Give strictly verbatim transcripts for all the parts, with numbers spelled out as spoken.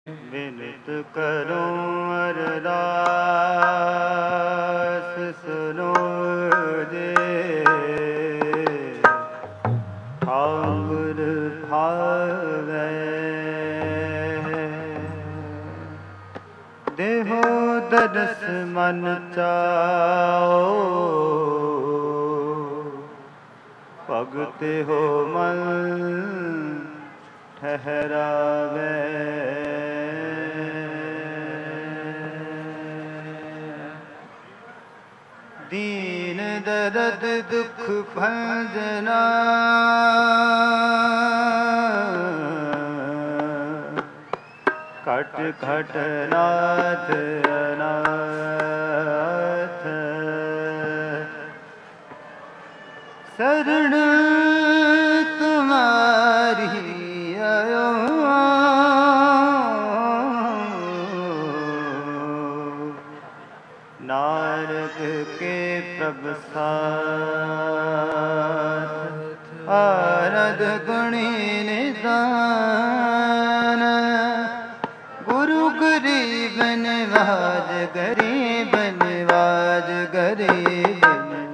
विनित करूं अरदास सुनो जे ठाकुर भावै देहो दरस मन चाओ भगत हो मन ठहरावे दीन दर्द दुख भंजना खट खट नाथ अनाथ शरण तुम्हारी आयो नारद के प्रभ साथ आरद गुणी निदान गुरु गरीब नवाज गरीब नवाज गरीब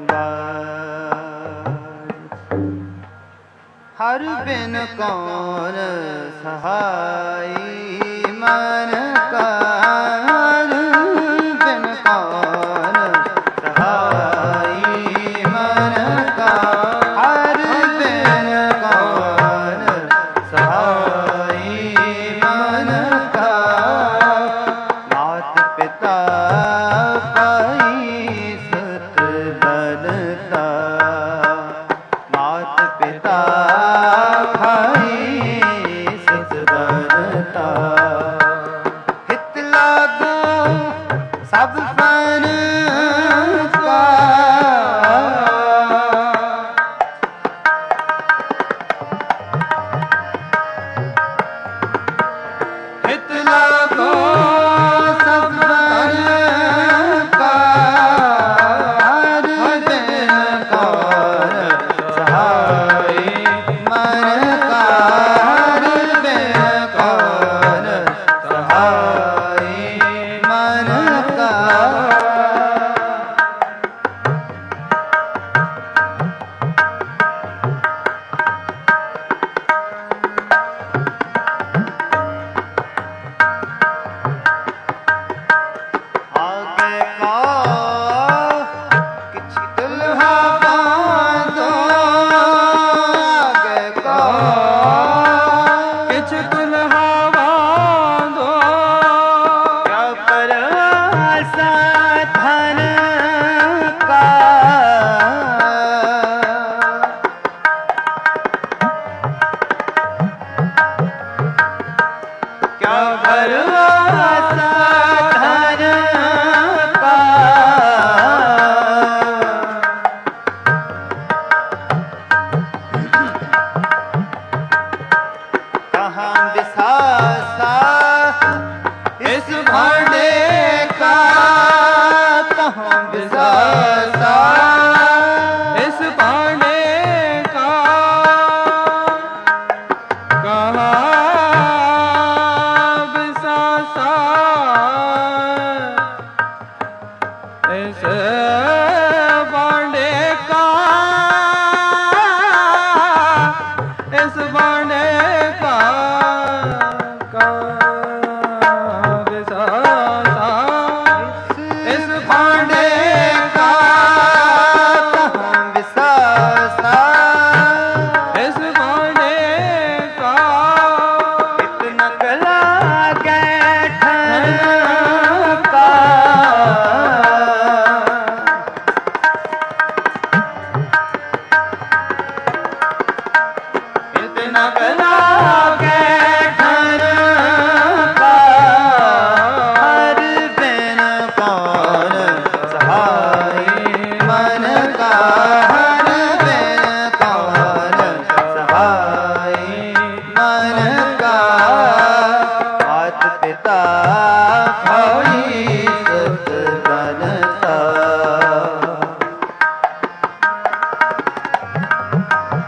नवाज हर बिन कौन सहाई मन का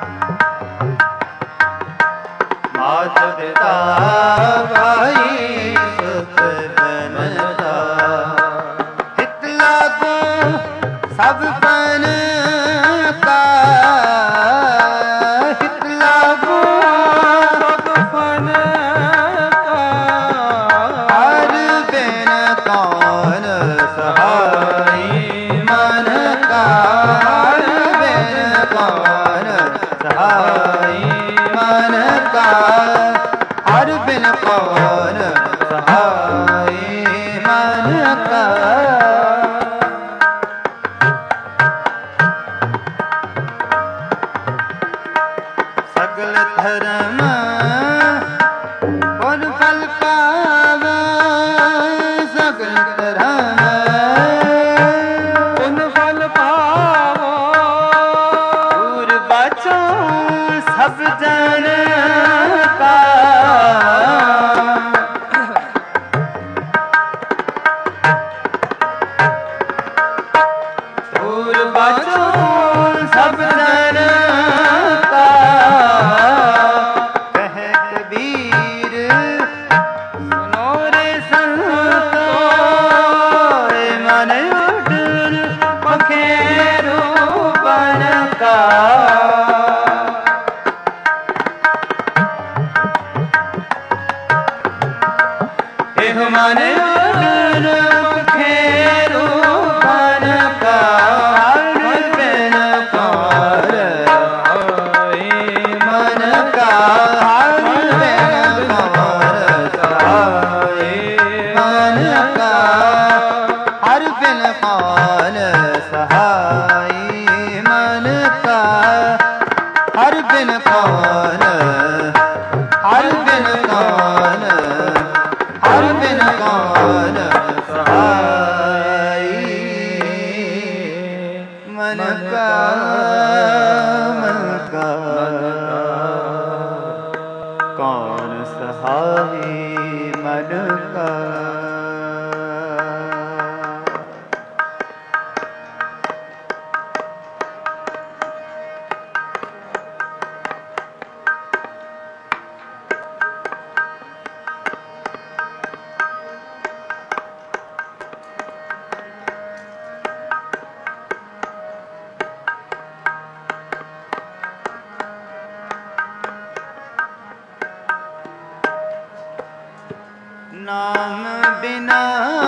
मात पिता भाई मन खेरू मन का हर बिन कौन मन का हर बिन कौन सहाय मन का हर बिन कौन सहाय मन का हर बिन कौन हर बिन कौन हर बिन कौन सहाय मन का मन का कौन सहाय मन का। नाम बिना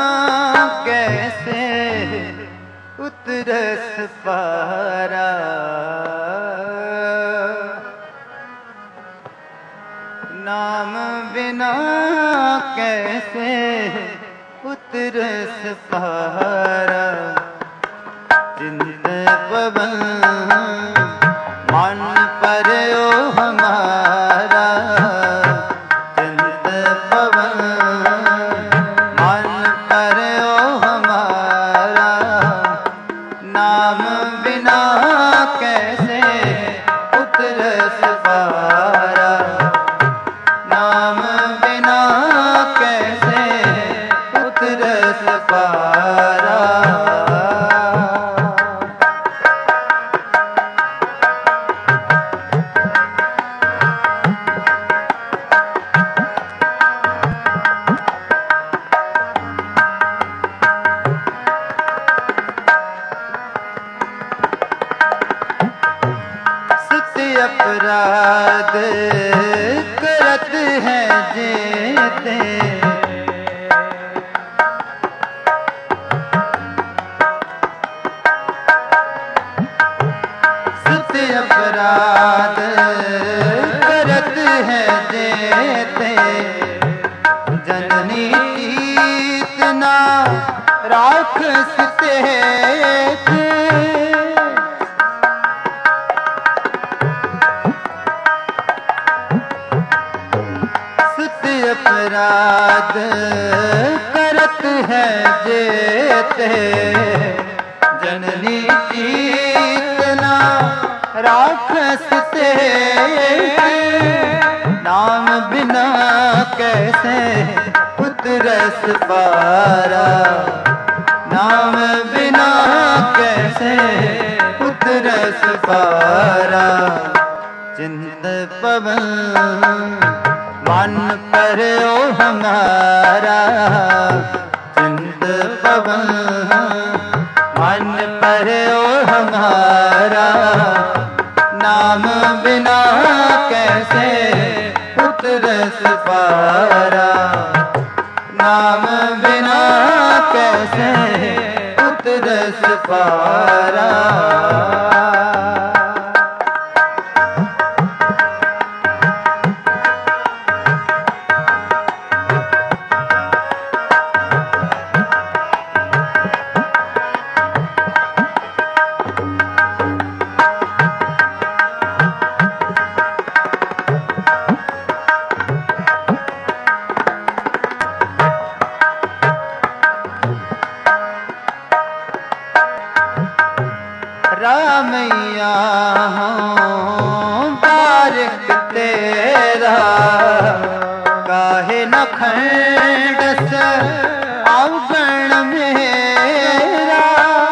कैसे उतरस पारा नाम बिना कैसे उतरस पारा चिंत पवन मन पर ओ हमारा चिंत पवन मन पर ओ हमारा नाम बिना कैसे उतरस पारा नाम बिना कैसे उतरस पारा। अपराध करत हैं जेते सत्य अपराध करत हैं जेते जननी इतना राखस ते अपराध करत है जेते जननी इतना राखस ते नाम बिना कैसे उतरस पारा नाम बिना कैसे उतरस पारा चिंत पवन मन पर ओ हमारा चिंत पवन मन पर ओ हमारा नाम बिना कैसे उतरस पारा नाम बिना कैसे उतरस पारा। रामैया हूँ बारिक तेरा काहे न खंडस अवगण मेरा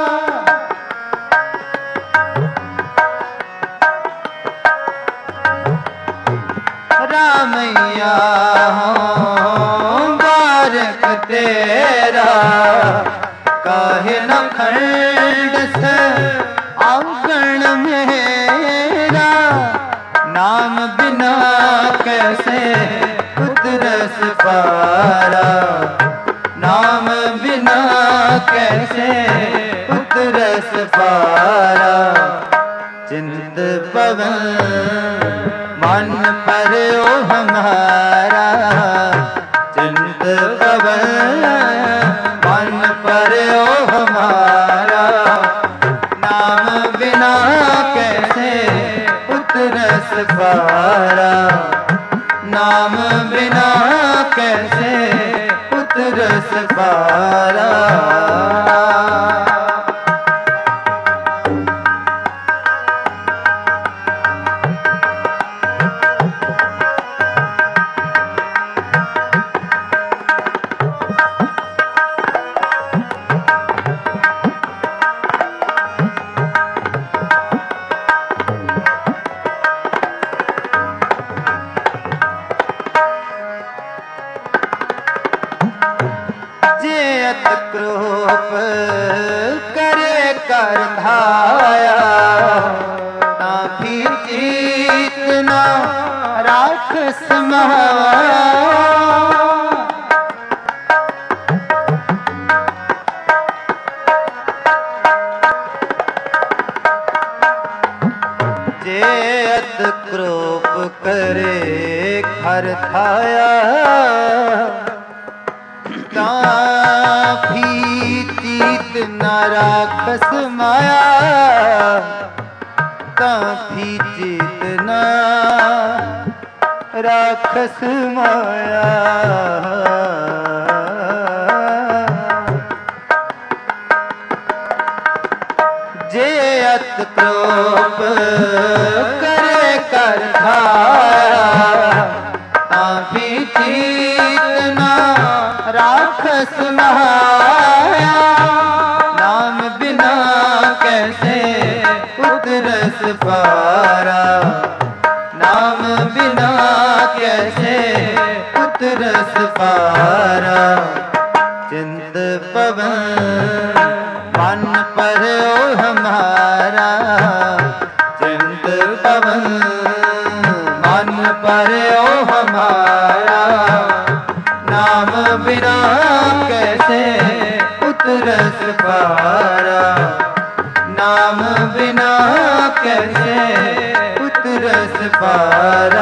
रामैया हूँ बारिक तेरा काहे न खंडस अवगण मेरा नाम बिना कैसे उतरस पारा कैसे उतरस पारा। चिंत पवन मन पर ओ हमारा, चिंत पवन मन पर ओ हमारा। नाम बिना कैसे उतरस पारा, नाम बिना कैसे उतरस पारा। जेयत क्रोप करे कर धाया, ताभी चीत न राखस माया। जेयत क्रोप करे घर धाया, ताभी चीत न राखस माया, ताभी चीत न राखस माया। जेयत क्रोप करे कर धाया, ताभी चीत न राखस माया। नाम बिना कैसे उतरस पारा, नाम बिना कैसे उतरस पारा। चिंत पवन मन पर ओ हमारा, चिंत पवन मन पर ओ हमारा। नाम बिना कैसे उतरस पारा, नाम बिना कैसे उतरस पारा।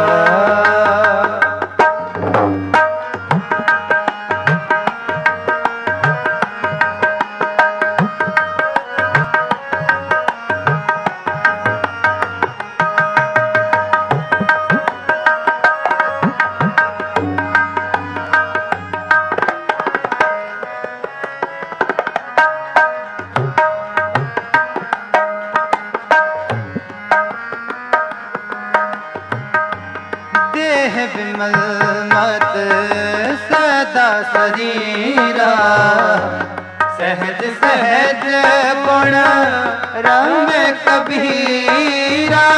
देह विमल मत सदा शरीरा, सहज सहज गुण रंग कबीरा।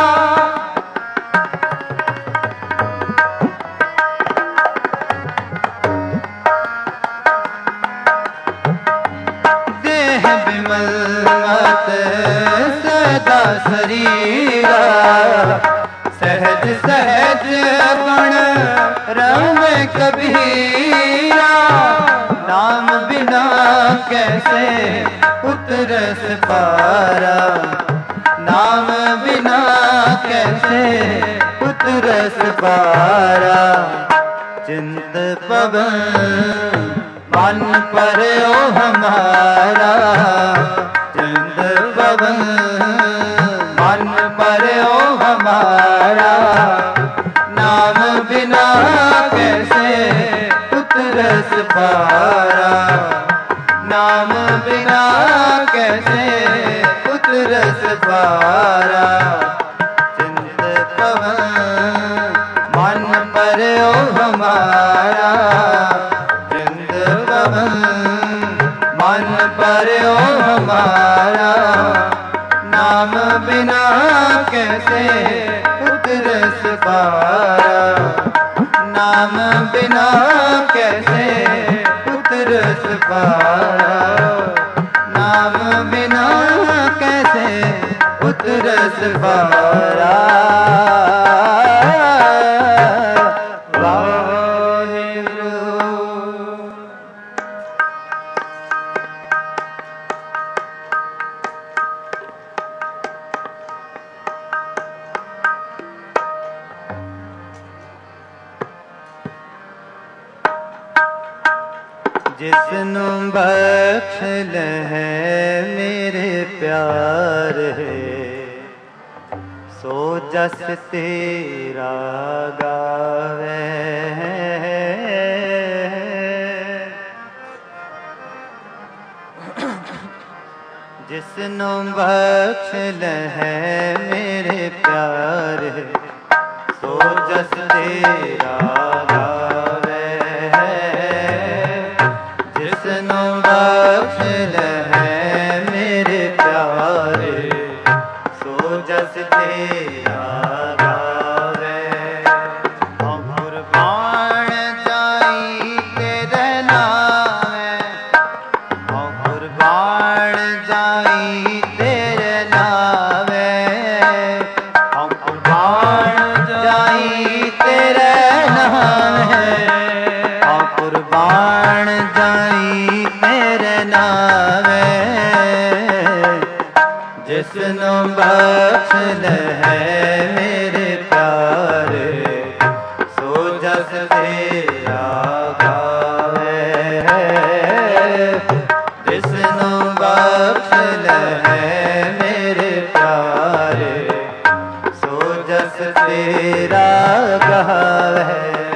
देह विमल मत सदा शरीरा, सहज सहज गुण रंग कबीरा। नाम बिना कैसे उतरस पारा, नाम बिना कैसे उतरस पारा। चिंत पवन मन पर ओ हमारा, चिंत पवन मन पर ओ हमारा। नाम बिना कैसे उतरस पारा, नाम बिना कैसे उतरस पारा। चिंत पवन मन पर ओ हमारा, चिंत पवन मन पर ओ हमारा। नाम बिना कैसे उतरस पारा, नाम बिना कैसे उतरस पारा। नाम बिना कैसे उतरस पारा। वाहिगुरु। जिसनु बख्श लहै मेरे प्यार है, सो जस तेरा गावे। जिसनु बख्श लहै मेरे प्यार है, सो जस तेरा गावे। जिसनु बख्श लहै मेरे प्यार, सो जस तेरा गावे। हम कुर्बान जाई तेरे नामे, हम कुर्बान जाई तेरे नामे, हम कुर्बान जाई तेरे नामे, हम कुर्बान जाई तेरे नामे। जिसनु बख्श लहै मेरे प्यार, सो जस तेरा गावे। जिसनु बख्श लहै मेरे प्यार, सो जस तेरा गावे।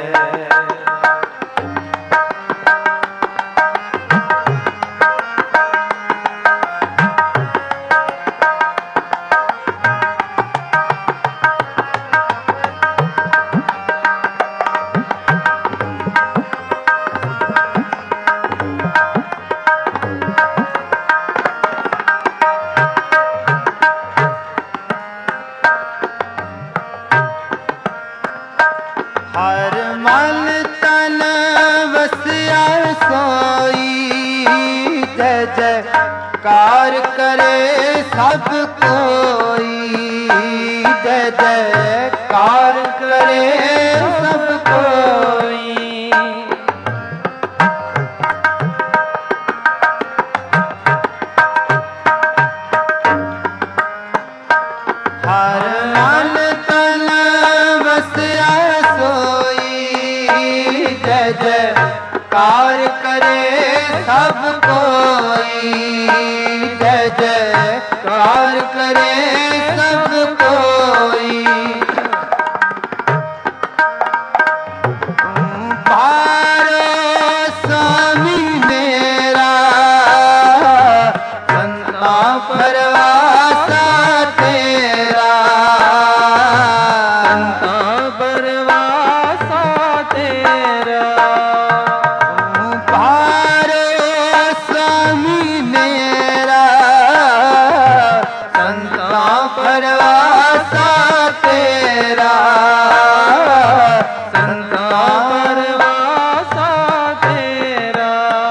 हर मन तन वसिया सोई, जय जयकार करे सब कोई, जय जयकार करे सब कोई। हर मन तन वसिया जय जयकार करे सब कोई, जय जयकार करे सब कोई। पारो स्वामी मेरा संता परवासा तेरा, संता परवासा तेरा। पारो स्वामी मेरा संता परवासा तेरा, संता परवासा तेरा।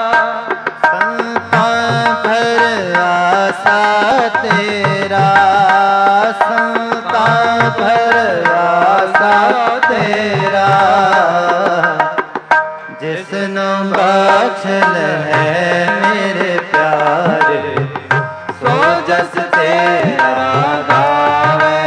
संता परवासा तेरा, संता परवासा तेरा। जिसनु बख्श लहै मेरे प्यार, सो जस तेरा गावे।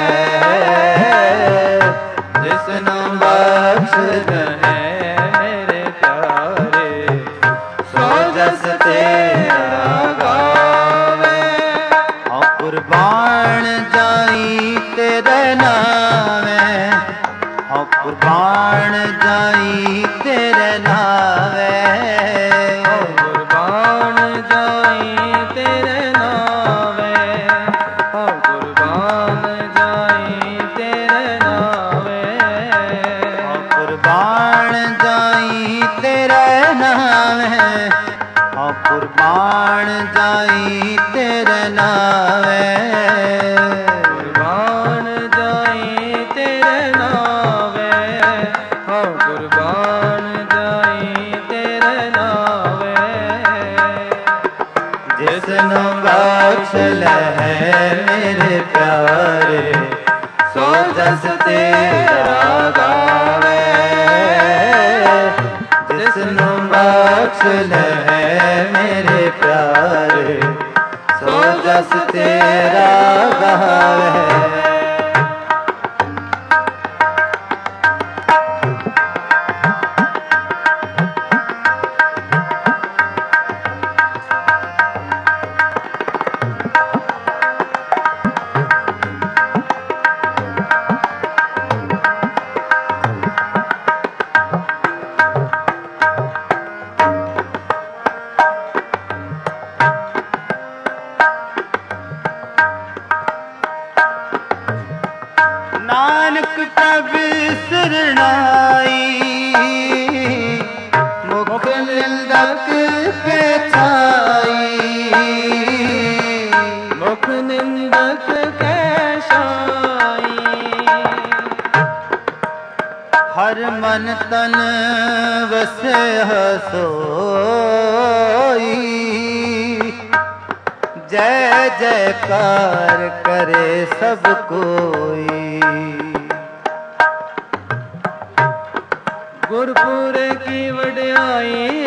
जिसनु बख्श लहै मेरे प्यार, सो जस तेरा गावे। हम कुर्बान जाई तेरे नामे, हम कुर्बान जाई तेरे नावे। हम कुर्बान जाई तेरे नावे, हम कुर्बान जाई तेरे नावे। हम कुर्बान जाई तेरे नावे, हम कुर्बान जाई तेरे नावे। कुर्बान जाई तेरे नावे, हम कुर्बान जाई तेरे नावे। जिसनु बख्श लहै मेरे प्यारे, सो जस तेरा गावे। जिसनु बख्श लहै मेरे प्यारे, सो जस तेरा गावे। निंदक के छाई, मुख निंदक के छाई। हर मन तन वसे सोई, जय जयकार करे सब कोई। गुरपुर की वड्याई,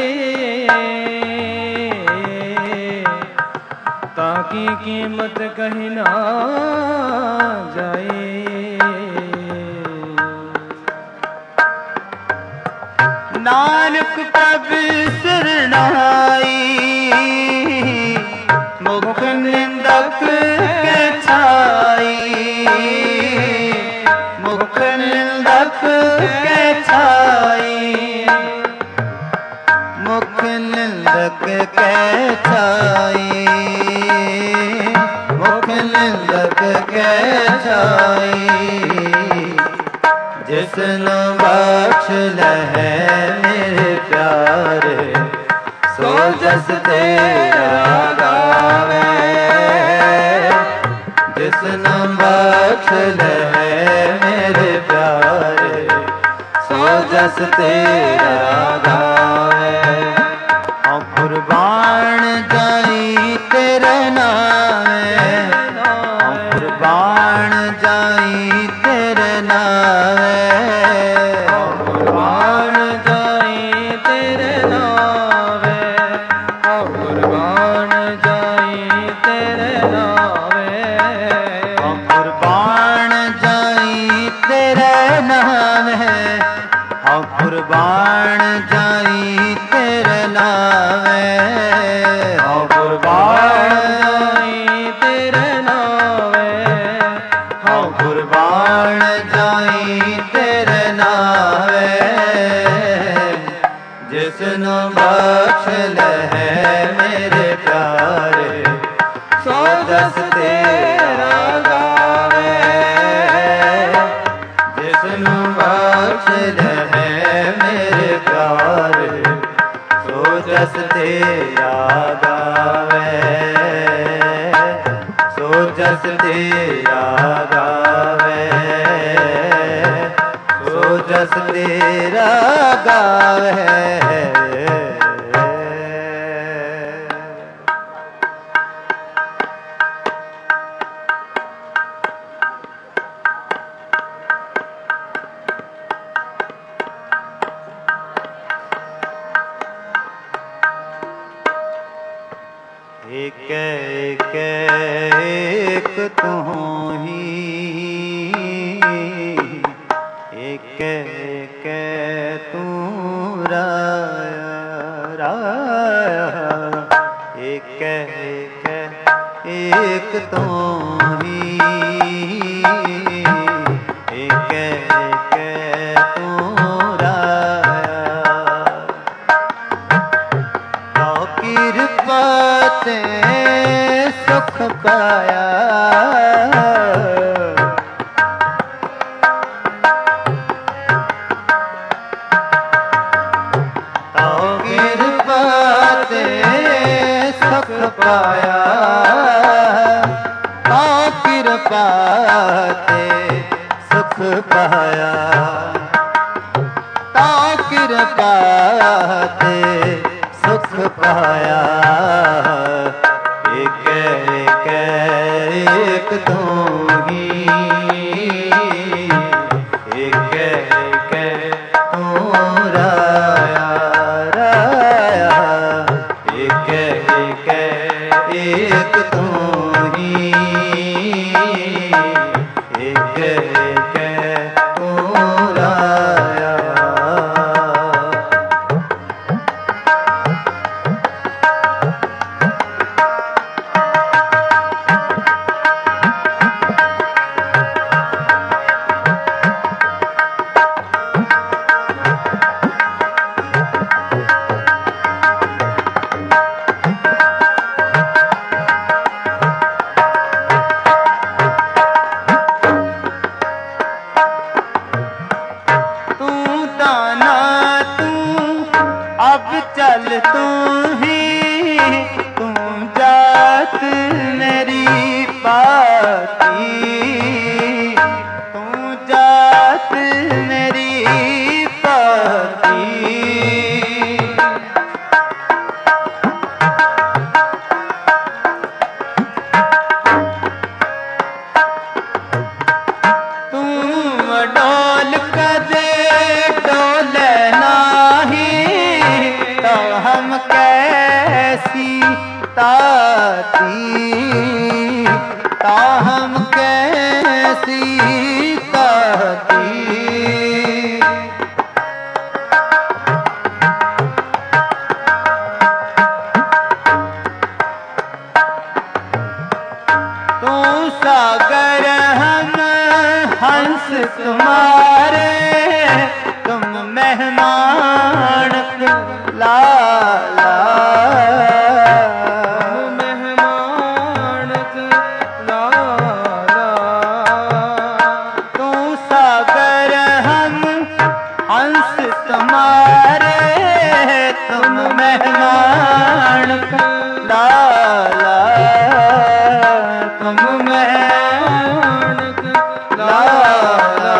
ताकि कीमत कहीं ना जाए। नानक पवित्र नहाई, मुख निंदक के छाई, मुख निंदक के छाई, मुख निंदक के छाई, मुख निंदक के छाई। जिसनु बख्श लहे मेरे प्यारे, सो जस तेरा गावे। जिसनु बख्श लहे मेरे प्यारे, सो जस तेरा गावे। हम कुर्बान जाई तेरे नामे, हम कुर्बान जाई तेरे नामे, कुर्बान जाई तेरे नावे, कुर्बान जाई तेरे नावे। हम कुर्बान जाई तेरे नामे, हम कुर्बान जाई तेरे नामे, हम कुर्बान जाई तेरे नावे, हम कुर्बान जाई तेरे नावे। जिसनु बख्श लहे मेरे प्यारे, सो जस तेरा गावे। जिसनु बख्श लहे मेरे प्यारे, सो जस तेरा गावे, सो जस तेरा गावे, सो जस तेरा गावे। एक एक एक तू ही, एक एक तू राया राया, एक एक एक तू ही, एक एक तू राया। तो कृपा ते सुख पाया, तो कृपा ते सुख पाया, तो कृपा ते सुख पाया, तो कृपा ते सुख पाया। एक एक एक तू ही, एक एक तू राया राया, एक एक एक तू ही, एक एक तू राया। चल तू ही, तू जात मेरी पाती, तू जात मेरी पाती। तू डोल कदे डोले नाही, तो हम कैसी ताती, तो हम कैसी ताती। तू सागर हम हंस तुम्हारे, तुम मेहमान लाला, मेहमान लाला। तू सागर हम हंस तुम्हारे, तुम मेहमान लाला, तुम मेहमान लाला।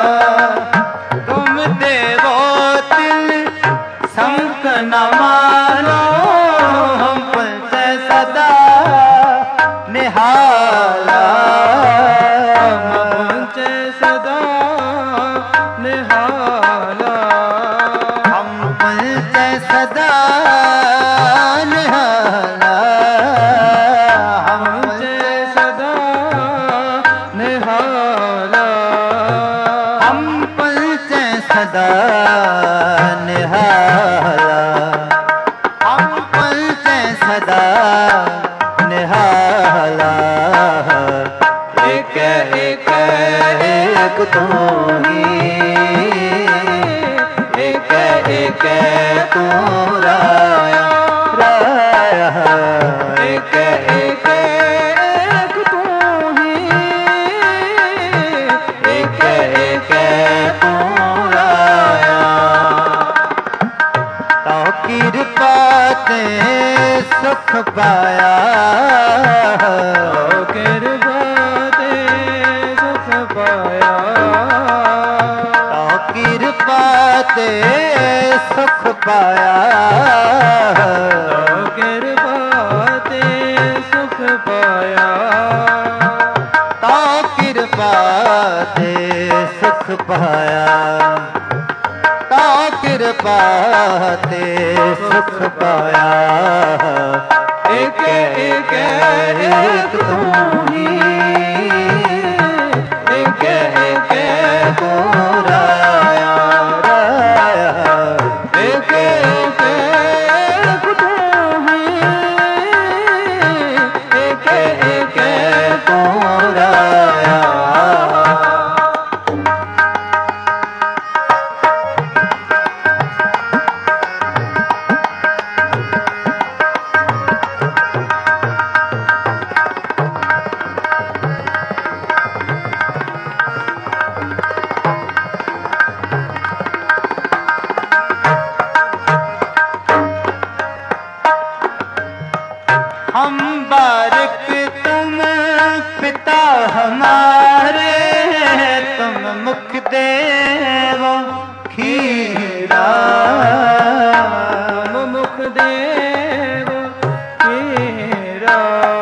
तुम देवो तिल संक न मानो, हम पंच सदा निहाला, पंच सदा निहाला। हम पंच सदा निहाला, हम पंच सदा निहाला। हम पंच सदा निहाला, हम पंच सदा निहाला। एक एक एक तू ही, एक एक तू राया राया, एक एक एक तू ही, एक एक तू राया। तो कृपा ते सुख पाया, कृपा ते सुख पाया। तो कृपा ते सुख पाया, कृपा ते सुख पाया। तो कृपा ते सुख पाया, तो कृपा ते सुख पाया। एक एक एक तू ही, एक एक तू राया राया, एक एक एक तू ही, एक एक तू राया। हम बारिक तुम पिता हमारे, तुम मुख देवो खीरा, तुम मुख देव खीरा।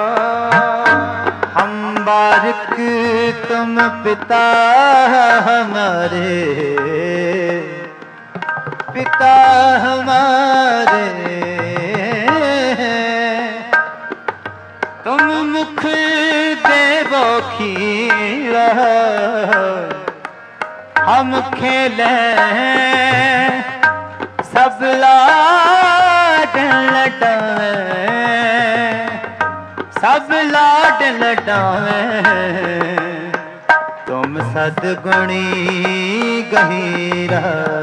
हम बारिक तुम पिता हमारे, पिता हमारे। तुम मुख देवो खीरा, हम खेले सब लाड लटावे, सब लाड लटावे। तुम सदगुणी गहीरा,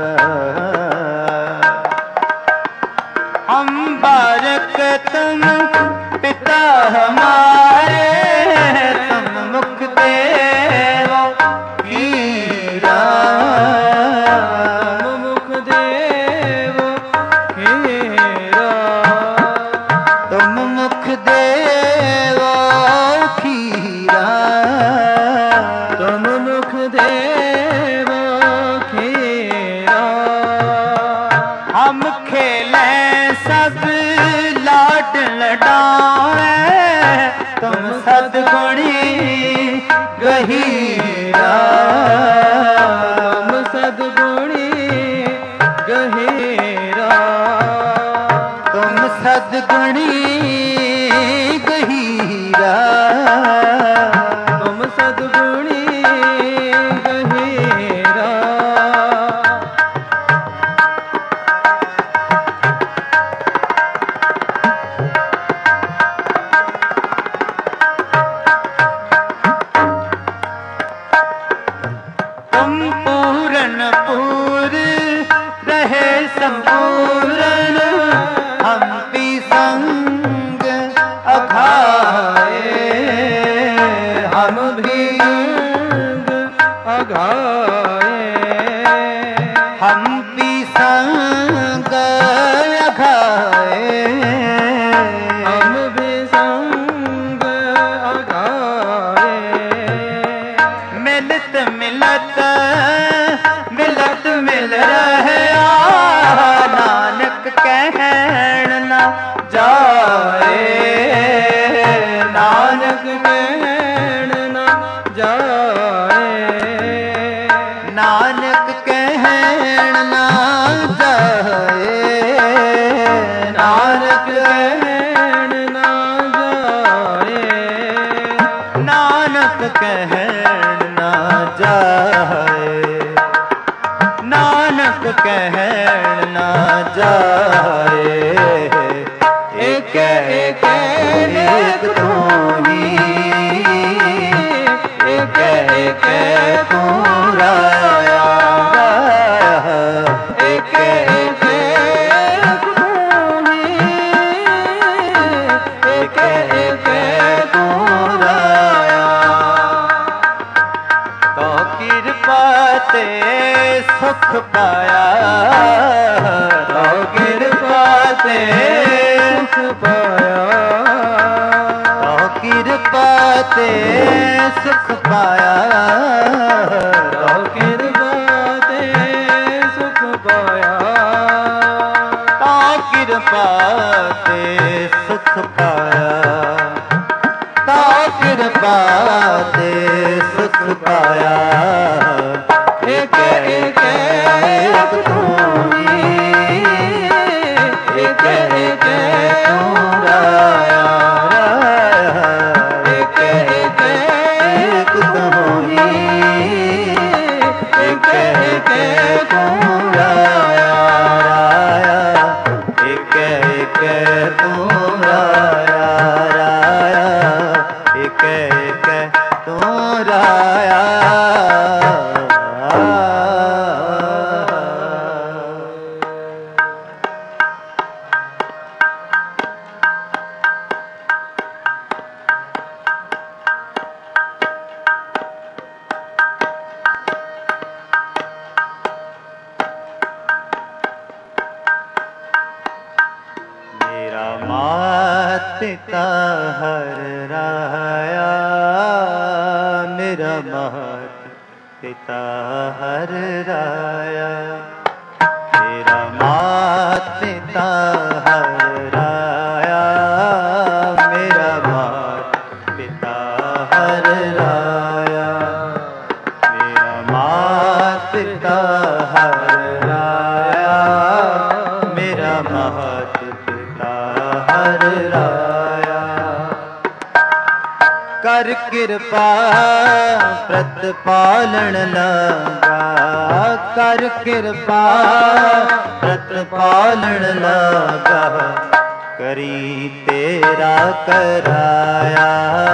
हम बारक तुम पिता हमारे, तुम मुख देवो खीरा, मुख देव खीरा। लटावे तुम सदगुणी गहीरा तुम सदगुणी गहीरा तुम सदगुणी गहीरा तुम सदगुणी गहीरा तुम पूरन पूर रहे संपूर्ण हम भी संग अघाए हम भी संग अघाए हम भी संग अघाए हम भी संग अघाए मिलत मिलत मिलत मिल रहया नानक कहण न जाए नानक कहण न जाए नानक कहण न जाए नानक कहण न जाए नानक कहण न जाए नानक कहण न जाए एक एक एक तू ही एक एक तू राया एक एक तू ही एक एक तू राया तो कृपा ते सुख पाया तो कृपा ते सुख पाया तो कृपा ते सुख पाया तो कृपा ते सुख पाया तो कृपा ते सुख पाया तो कृपा ते सुख पाया एक एक एक तू ही एक एक तू राया एक एक एक तू ही एक एक तू राया एक एक तू राया एक एक तू राया मेरा मात पिता हर राया मेरा मात पिता हर राया मेरा मात पिता हर राया मेरा मात पिता हर राया मेरा मात पिता हर राया मेरा मात पिता हर राया कर कृपा प्रतिपालन लगा कर कृपा प्रतिपालन लगा करी तेरा कराया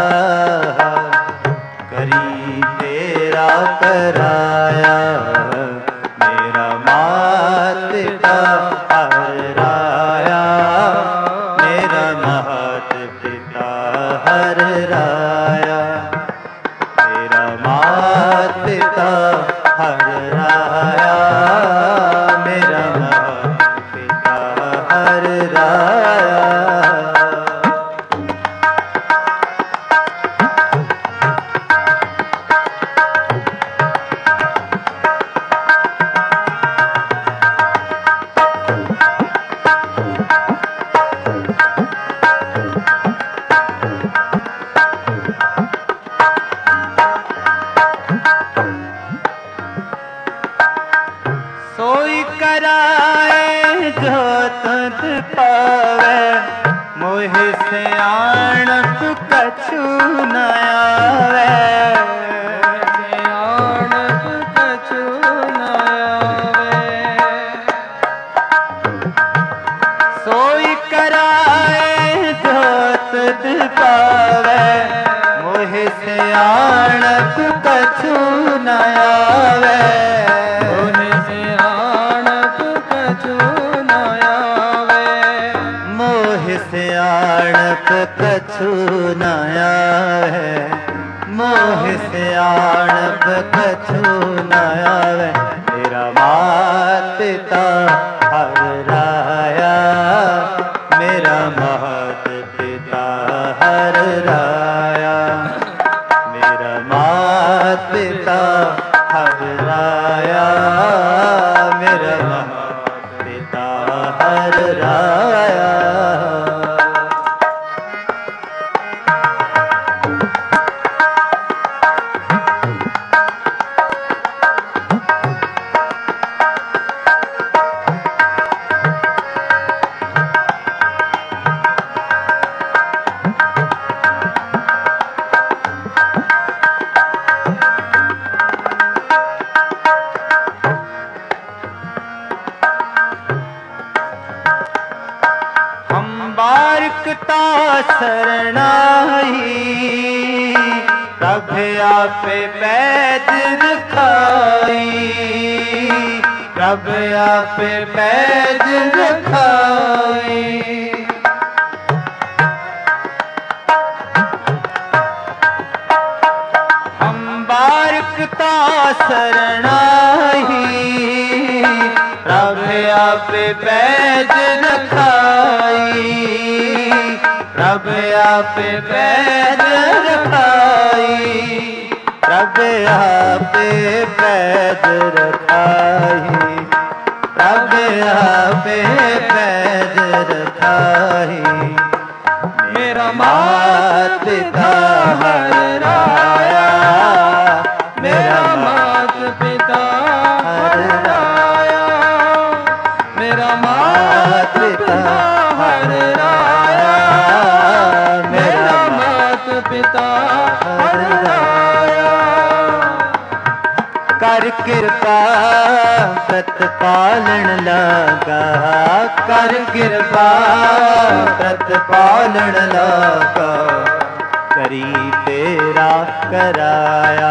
करी तेरा कराया मेरा मात पिता हर राया मेरा मात पिता हर राया मेरा मात पिता हर राया मेरा मात पिता हर राया मोहि सियाणप कछु न आवे। सियाणप कछु न आवे। सोई कराए जो तुध पावे। मोहि सियाणप कछु न आवे। मोहि सियाणप कछु न आवे। मोहि सियाणप कछु न आवे। मोहि सियाणप कछु न आवे। मेरा मात पिता हर राया। मेरा मात पिता हर राया। मेरा मात पिता हर राया। मेरा मात पिता हर राया। बारकता शरणाई। प्रभ आपे पैज रखाई। प्रभ आपे पैज रखाई। हम बारकता शरणाई। प्रभ आपे पैज रखाई। प्रभ आपे पैज रखाई। प्रभ आपे पैज रखाई। प्रभ आपे पैज रखाई। मेरा मात पिता हर राया। मेरा मात पिता हर राया। मेरा मात पिता हर राया। मेरा मात पिता हर राया। कर कृपा प्रतिपालन लगा। कर कृपा प्रतिपालन लगा। करी तेरा कराया।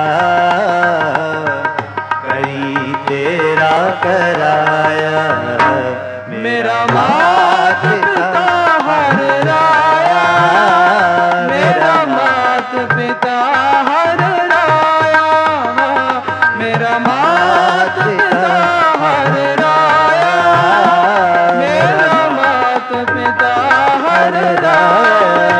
करी तेरा कराया। मेरा मात पिता हर राया। मेरा मात पिता हर राया। मेरा मात पिता हर राया। मेरा मात पिता हर राया।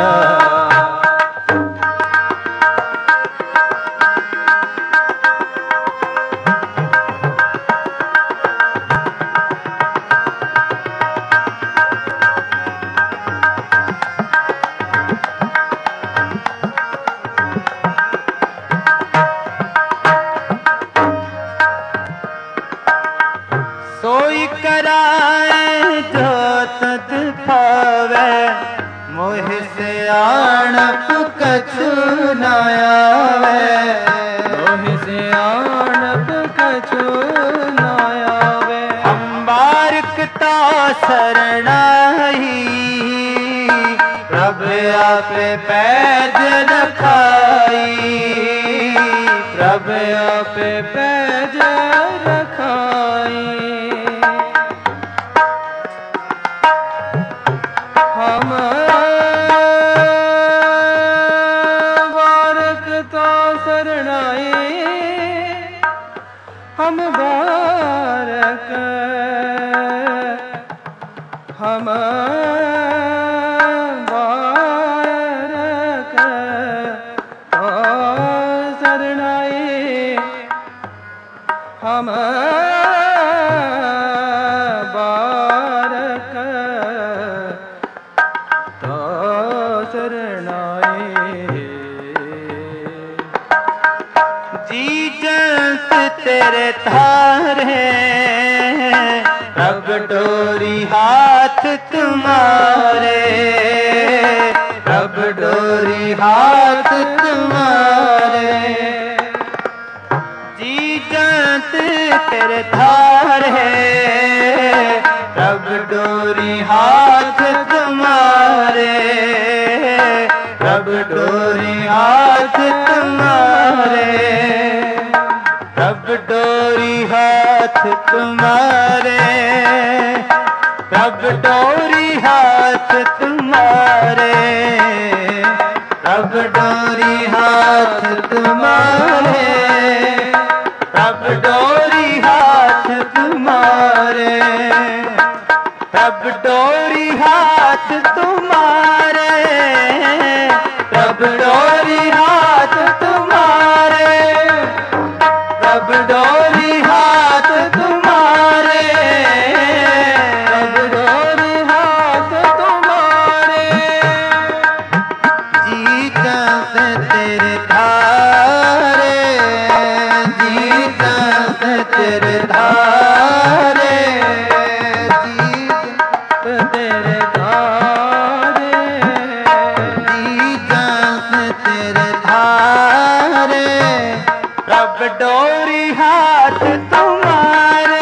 सोई कराए जो तद पावे। मोहि सियाणप कछु न आवे। मोहि सियाणप कछु न आवे। हम बारकता शरणाई। प्रभ आपे पैज रखाई। प्रभ आपे पैज रखाई। हम बारकता शरणाई। हम बारक हम बारक तो शरणाई। हम बारक तो शरणाई। जी जंत तेरे थारे। प्रभ डोरी हाथ तुम्हारे। डोरी हाथ तुम्हारे, जी जात तेरे धार है। प्रभ डोरी हाथ तुम्हारे, प्रभ डोरी हाथ तुम्हारे, प्रभ डोरी हाथ तुम्हारे, प्रभ डोरी हाथ तुम्हारे, प्रभ डोरी हाथ तुम्हारे, प्रभ डोरी हाथ तुम्हारे, प्रभ डोरी हाथ तुम्हारे, प्रभ डोरी हाथ तुम्हारे, प्रभ डोरी हाथ तुम्हारे, प्रभ डोरी हाथ तुम्हारे, जीता से तेरे धारे, जीता से तेरे धारे, जीता तेरे धारे, जीता से तेरे धारे, प्रभ डोरी हाथ तुम्हारे,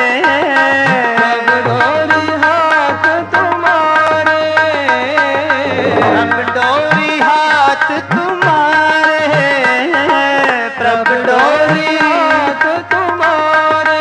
प्रभ डोरी हाथ तुम्हारे, प्रभ डोरी हाथ तुम्हारे, प्रभ डोरी हाथ तुम्हारे,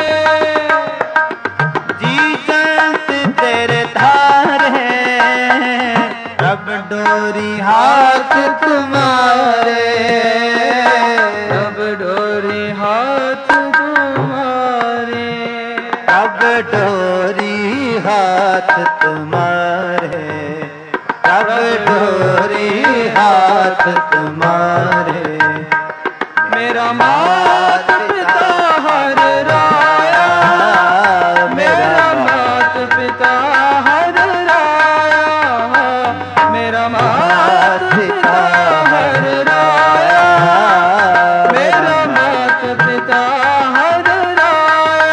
जी संत तेरे धार है। प्रभ डोरी हाथ तुम्हारे, प्रभ डोरी हाथ तुम्हारे, प्रभ डोरी हाथ तुम्हारे, प्रभ डोरी हाथ तुम्हारे, मेरा मात पिता हर राया, मेरा मात पिता हर राया, मेरा मात पिता हर राया, मेरा मात पिता हर राया।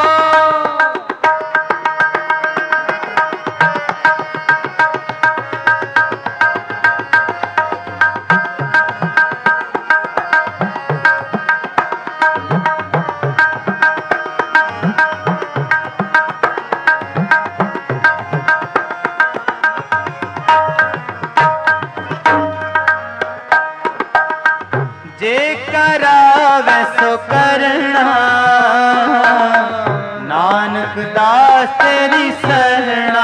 जे करावे सो करना, नानक दास तेरी शरणा,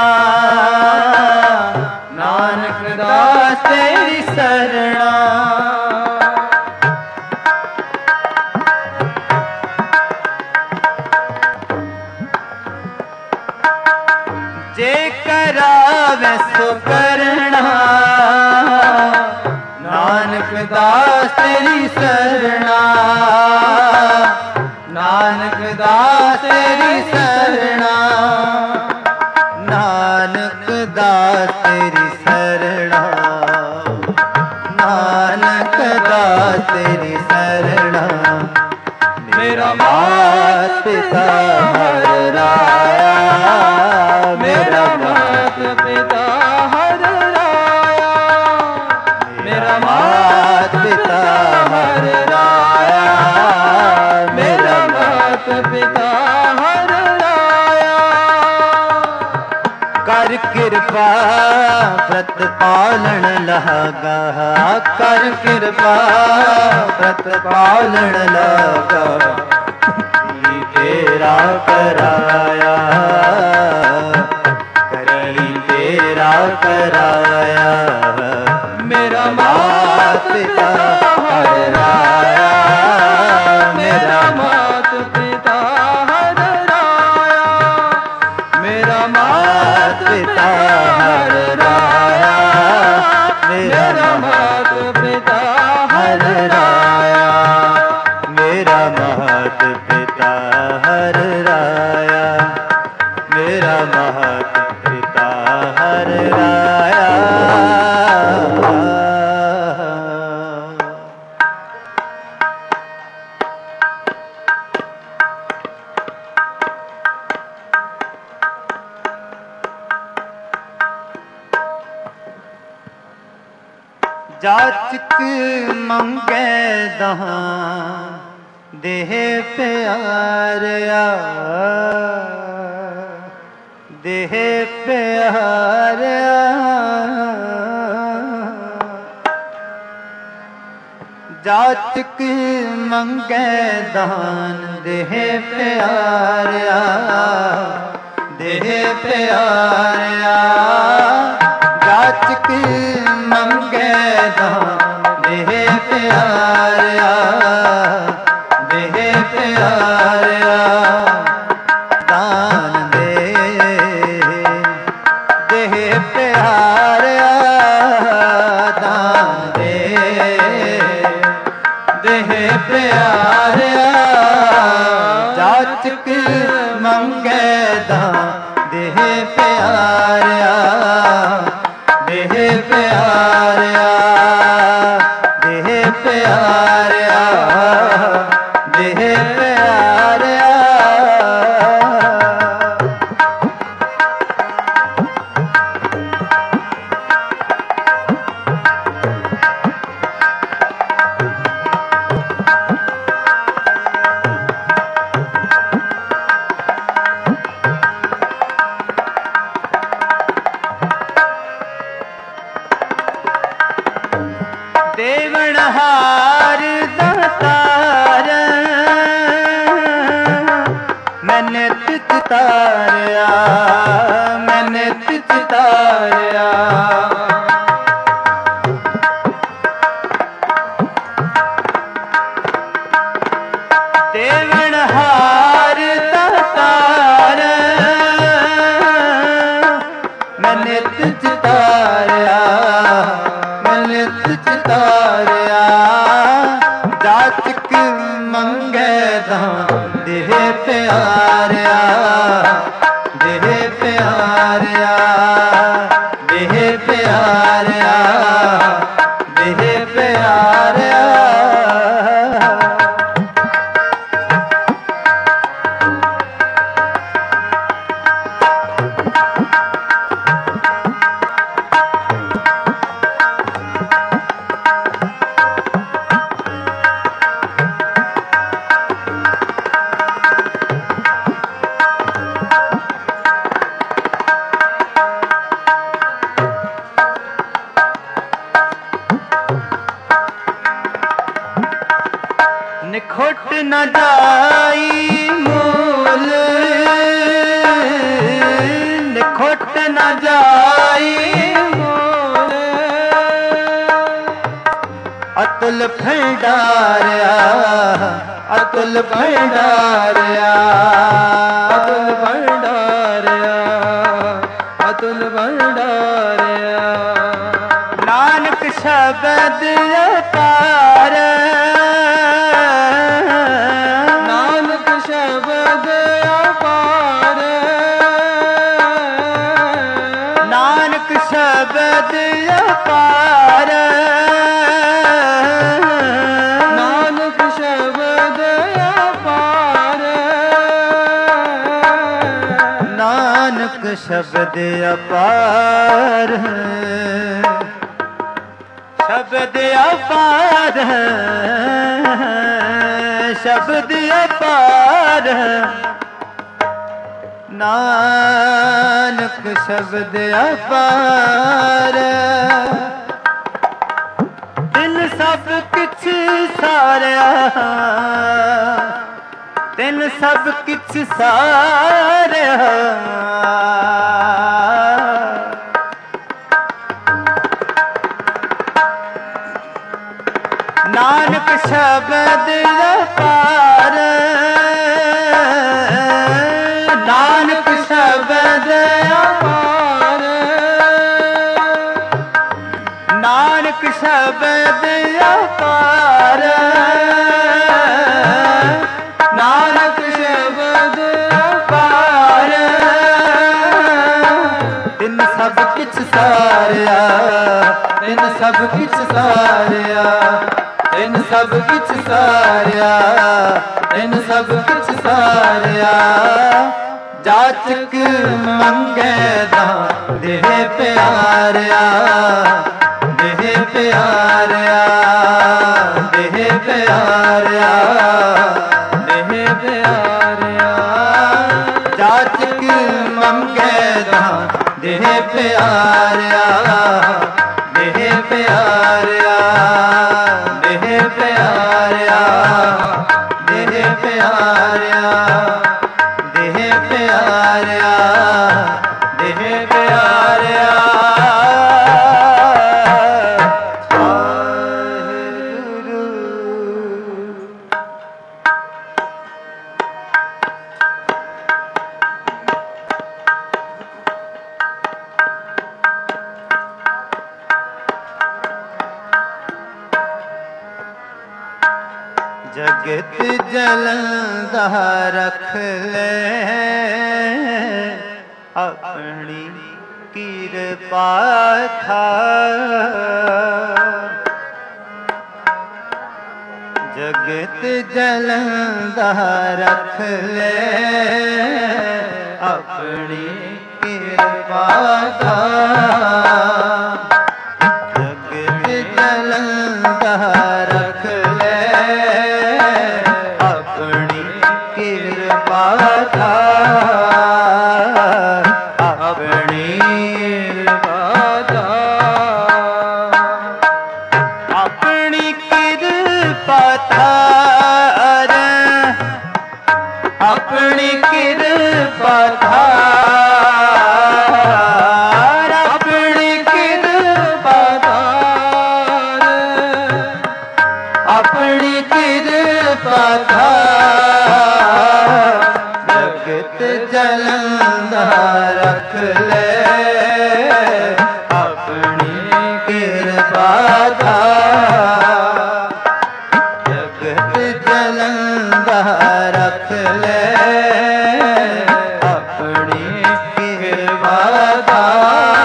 नानक दास तेरी शरणा, जे करावे सो करना, नानक दास तेरी शरणा, नानक दास तेरी शरणा, नानक दास तेरी शरणा, नानक दास तेरी शरणा, मेरा मात पिता हर राया, मेरा मात पिता हर राया, मेरा मात पिता हर राया, मेरा मात पिता हर राया। कर कृपा व्रत पालन लगा, कर कृपा व्रत पालन लगा, तेरा कराया, करी तेरा कराया, मेरा मात पिता हर राया, मेरा मात पिता हर राया, मेरा मात पिता हर राया, मेरा मात पिता हर राया, मेरा मात पिता हर राया, मेरा मात पिता हर राया। ਜਾਚਕ ਮੰਗੈ ਦਾਨ ਦੇਹ ਪਿਆਰਿਆ ਦੇਹ ਪਿਆਰਿਆ ਜਾਚਕ ਮੰਗੈ ਦਾਨ ਦੇਹ ਪਿਆਰਿਆ ਦੇਹ ਪਿਆਰਿਆ ਜਾਚਕ ਮੰਗੈ ਦਾਨ ਦੇਹ ਪਿਆਰਿਆ ਦੇਹ ਪਿਆਰਿਆ ਦਾਨ ਦੇ ਦੇਹ ਪਿਆਰਿਆ ਦਾਨ ਦੇ ਦੇਹ ਪਿਆਰਿਆ ਜਾਚਕ ਮੰਗੈ ਦਾਨ ਦੇਹ ਪਿਆਰਿਆ ਦੇਹ ਪਿਆਰਿਆ ਦੇਹ ਪਿਆਰਿਆ ਦੇਹ ਪਿਆਰਿਆ ਦੇਵਨਹਾਰ ਦਾਤਾਰ ਮੈਂ ਨਿਤ ਚਿਤਾਰਿਆ ਮੈਂ ਨਿਤ ਚਿਤਾਰਿਆ ਦੇਵਨਹਾਰ ਦਾਤਾਰ ਮੈਂ ਨਿਤ ਚਿਤਾਰਿਆ ਮੈਂ ਨਿਤ ਚਿਤਾਰਿਆ ਜਾਚਕ ਮੰਗੈ ਦਾਨ ਦੇਹ ਪਿਆਰਿਆ ਦੇਹ ਪਿਆਰਿਆ ਦੇਹ ਪਿਆਰਿਆ ਦੇਹ ਪਿਆਰਿਆ ਨਿਖੁੱਟ ਨ ਜਾਈ ਮੂਲ ਨਿਖੁੱਟ ਨ ਜਾਈ ਮੂਲ ਅਤੁਲ ਭੰਡਾਰਿਆ ਅਤੁਲ ਭੰਡਾਰਿਆ ਅਤੁਲ ਭੰਡਾਰਿਆ ਅਤੁਲ ਭੰਡਾਰਿਆ ਨਾਨਕ ਸ਼ਬਦ ਅਪਾਰ ਨਾਨਕ ਸ਼ਬਦ ਅਪਾਰ ਨਾਨਕ ਸ਼ਬਦ ਅਪਾਰ ਨਾਨਕ ਸ਼ਬਦ ਅਪਾਰ ਨਾਨਕ ਸ਼ਬਦ ਅਪਾਰ ਸ਼ਬਦ ਅਪਾਰ ਸ਼ਬਦ ਅਪਾਰ ਨਾਨਕ ਸ਼ਬਦ ਅਪਾਰ ਦਿਲ ਸਭ ਕਿਛ ਸਾਰਿਆ ਦਿਲ ਸਭ ਕਿਛ ਸਾਰਿਆ ਨਾਨਕ ਸ਼ਬਦ ਅਪਾਰ ਨਾਨਕ ਸ਼ਬਦ ਅਪਾਰ ਨਾਨਕ ਸ਼ਬਦ ਅਪਾਰ ਨਾਨਕ ਸ਼ਬਦ ਅਪਾਰ ਤਿੰਨ ਸਭ ਕਿਛ ਸਾਰਿਆ ਤਿੰਨ ਸਭ ਕਿਛ ਸਾਰਿਆ ਤਿੰਨ ਸਭ ਕਿਛ ਸਾਰਿਆ ਤਿੰਨ ਸਭ ਕਿਛ ਸਾਰਿਆ ਜਾਚਕ ਮੰਗੈ ਦਾਨ ਦੇਹ ਪਿਆਰਿਆ ਦੇਹ ਪਿਆਰਿਆ ਦੇਹ ਪਿਆਰਿਆ ਦੇਹ ਪਿਆਰਿਆ ਜਾਚਕ ਮੰਗੇ ਦਾਨ ਦੇਹ ਪਿਆਰਿਆ ਦੇਹ ਪਿਆਰਿਆ ਦੇਹ ਪਿਆਰਿਆ ਦੇਹ ਪਿਆਰਿਆ ਦੇਹ ਪਿਆਰਿਆ ਦੇਹ ਪਿਆਰਿਆ ਜਗਤ ਜਲੰਦਾ ਰਖ ਲੈ ਆਪਣੀ ਕਿਰਪਾ ਥਾ ਜਗਤ ਜਲੰਦਾ ਰਖ ਲੈ ਆਪਣੀ ਕਿਰਪਾ ਥਾ ਜਗਤ ਜਲੰਦਾ ਰਖ ਲੈ ਕਿਰਪਾ ਥਾ ਆਪਣੀ ਕਿਰਪਾ ਥਾ ਆਪਣੀ ਕਿਰਪਾ ਥਾਰ ਆਪਣੀ ਕਿਰਪਾ ਥਾਰ ਆਪਣੀ ਕਿਰਪਾ ਥਾਰ ਆਪਣੀ ਕਿਰਪਾ ਥਾਰ ਜਗਤ ਜਲੰਦਾ ਰਖ ਲੈ ਆਪਣੀ ਕਿਰਪਾ ਥਾਰ ਜਗਤ ਜਲੰਦਾ ਰਖ ਲੈ ਆਪਣੀ ਕਿਰਪਾ ਥਾਰ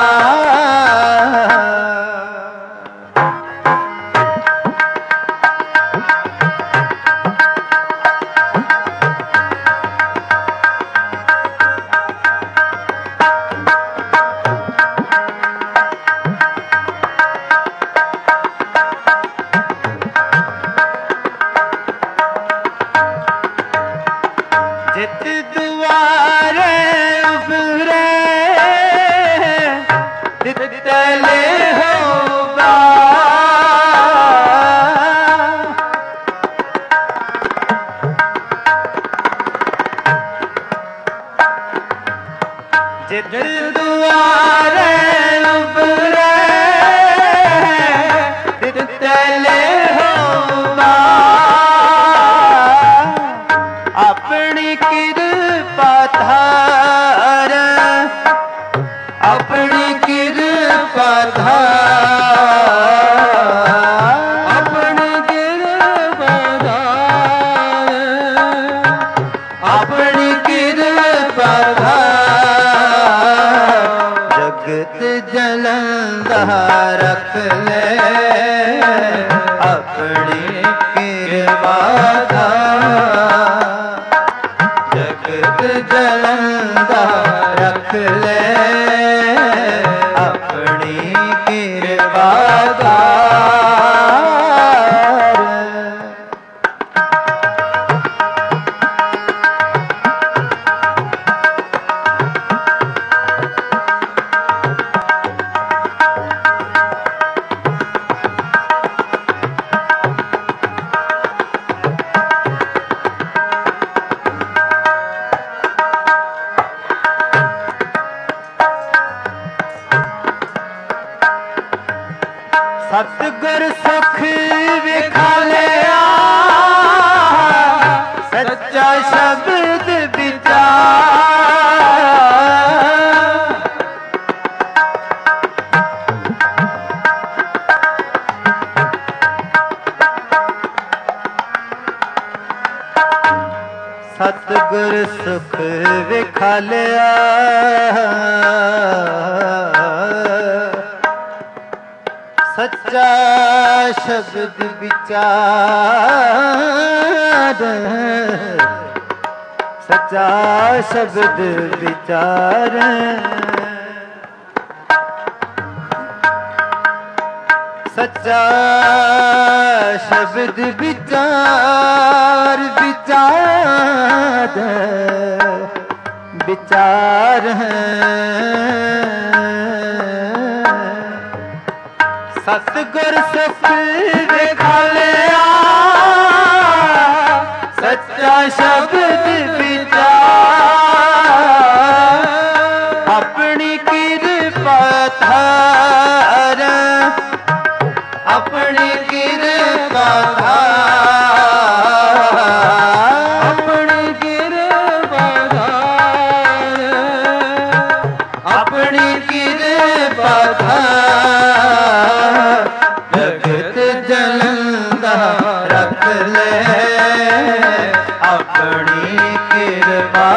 ਜਿਤ ਦੁਆਰੇ ਉਫਰੇ ਦਿੱਤਲੇ ਹੋਗਾ ਜਿਤ ਦੁਆਰੇ ਉਫਰੇ ਦਿੱਤਲੇ ਹੋਗਾ ਆਪਣੀ ਕਿਰਪਾ ਧਾਰ ਆਪਣੀ ਕਿਰਪਾ ਧਾਰ ਆਪਣੀ ਕਿਰਪਾ ਧਾਰ ਆਪਣੀ ਕਿਰਪਾ ਧਾਰ ਜਗਤ ਜਲੰਦਾ ਰਖ ਲੈ ਆਪਣੀ ਕਿਰਪਾ ਧਾਰ ਜਗਤ ਜਲੰਦਾ ਰਖ ਲੈ ਆਪਣੀ ਕਿਰਪਾ ਧਾਰ ਸਤਿਗੁਰ ਸੁਖ ਵਿਖਾਲਿਆ ਸੱਚਾ ਸ਼ਬਦ ਵਿਚਾਰ ਸਤਿਗੁਰ ਸੁਖ ਵਿਖਾਲਿਆ ਸੱਚਾ ਸ਼ਬਦ ਵਿਚਾਰ ਸੱਚਾ ਸ਼ਬਦ ਵਿਚਾਰ सच्चा शब्द विचार विचार विचार सतगुर सफल खालिया सच्चा शब्द विचार अपनी कृपा धार अपनी कृपा अपनी कृपा अपनी कृपा जगत जलंदा रख ले अपनी कृपा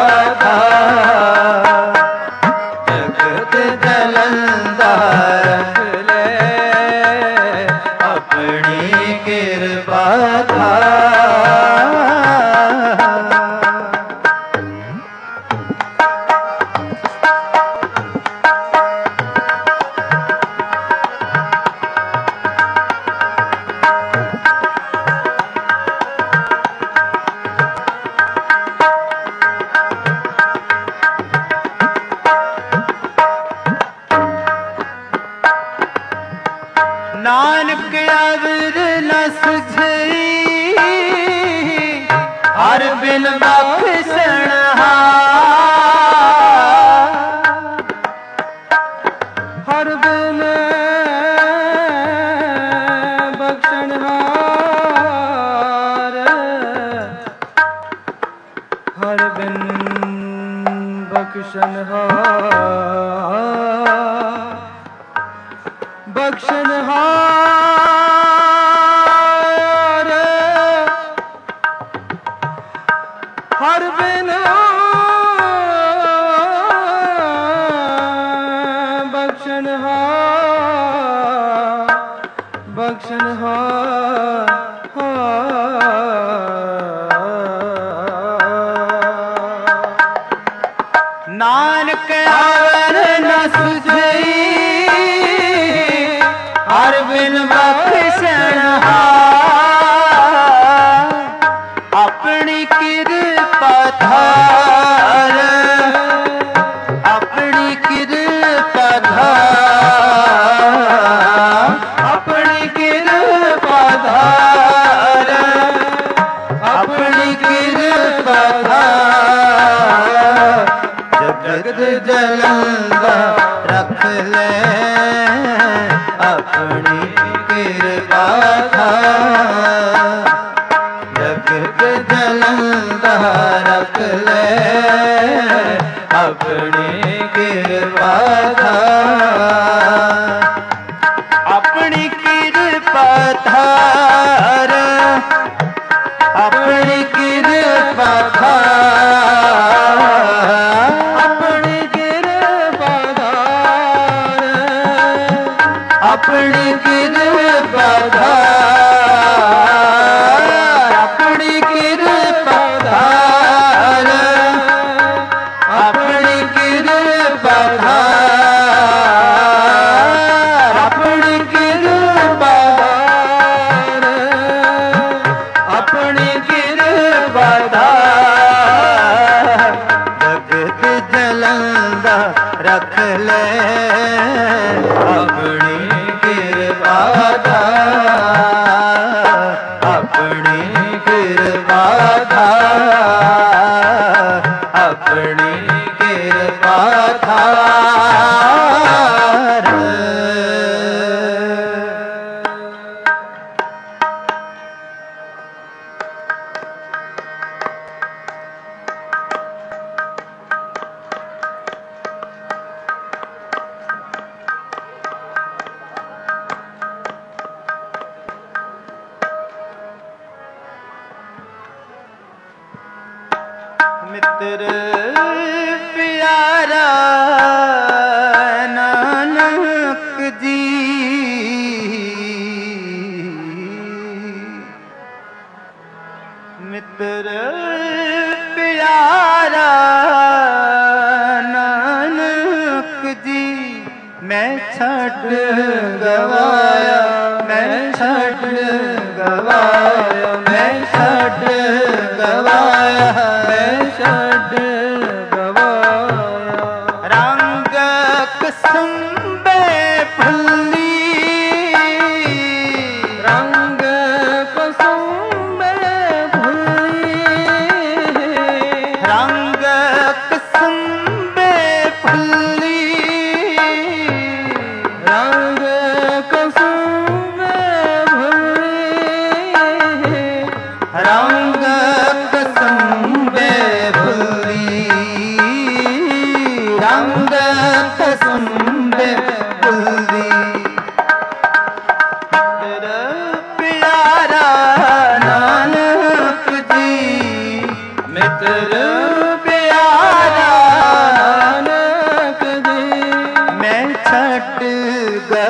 जगत जलंदा रख ले अपनी कृपा नानक अवर न सुझई हर बिन बख्शण हर बिन बख्शण हर बिन बख्शण बख्शनहार हर बिन बख्शनहार बख्शनहार नानक अवर न सुझई हर बिन बख्शण अपनी कृपा धार अपनी कृपा धार अपनी कृपा धार अपनी कृपा धार जगत जलंदा रख ले अपनी कृपा जगत जलंदा रख ले अपनी कृपा अपनी कृपा धार अपनी कृपा अपनी कृपा अपनी कृपा अपनी कृपा अपनी कृपा अपनी कृपा अपनी कृपा जगत जलंदा रख ले अपनी कृपा अपनी कृपा अपनी कृपा मित्र प्यारा नानक जी मित्र प्यारा नानक जी मैं छड़ गवाया मैं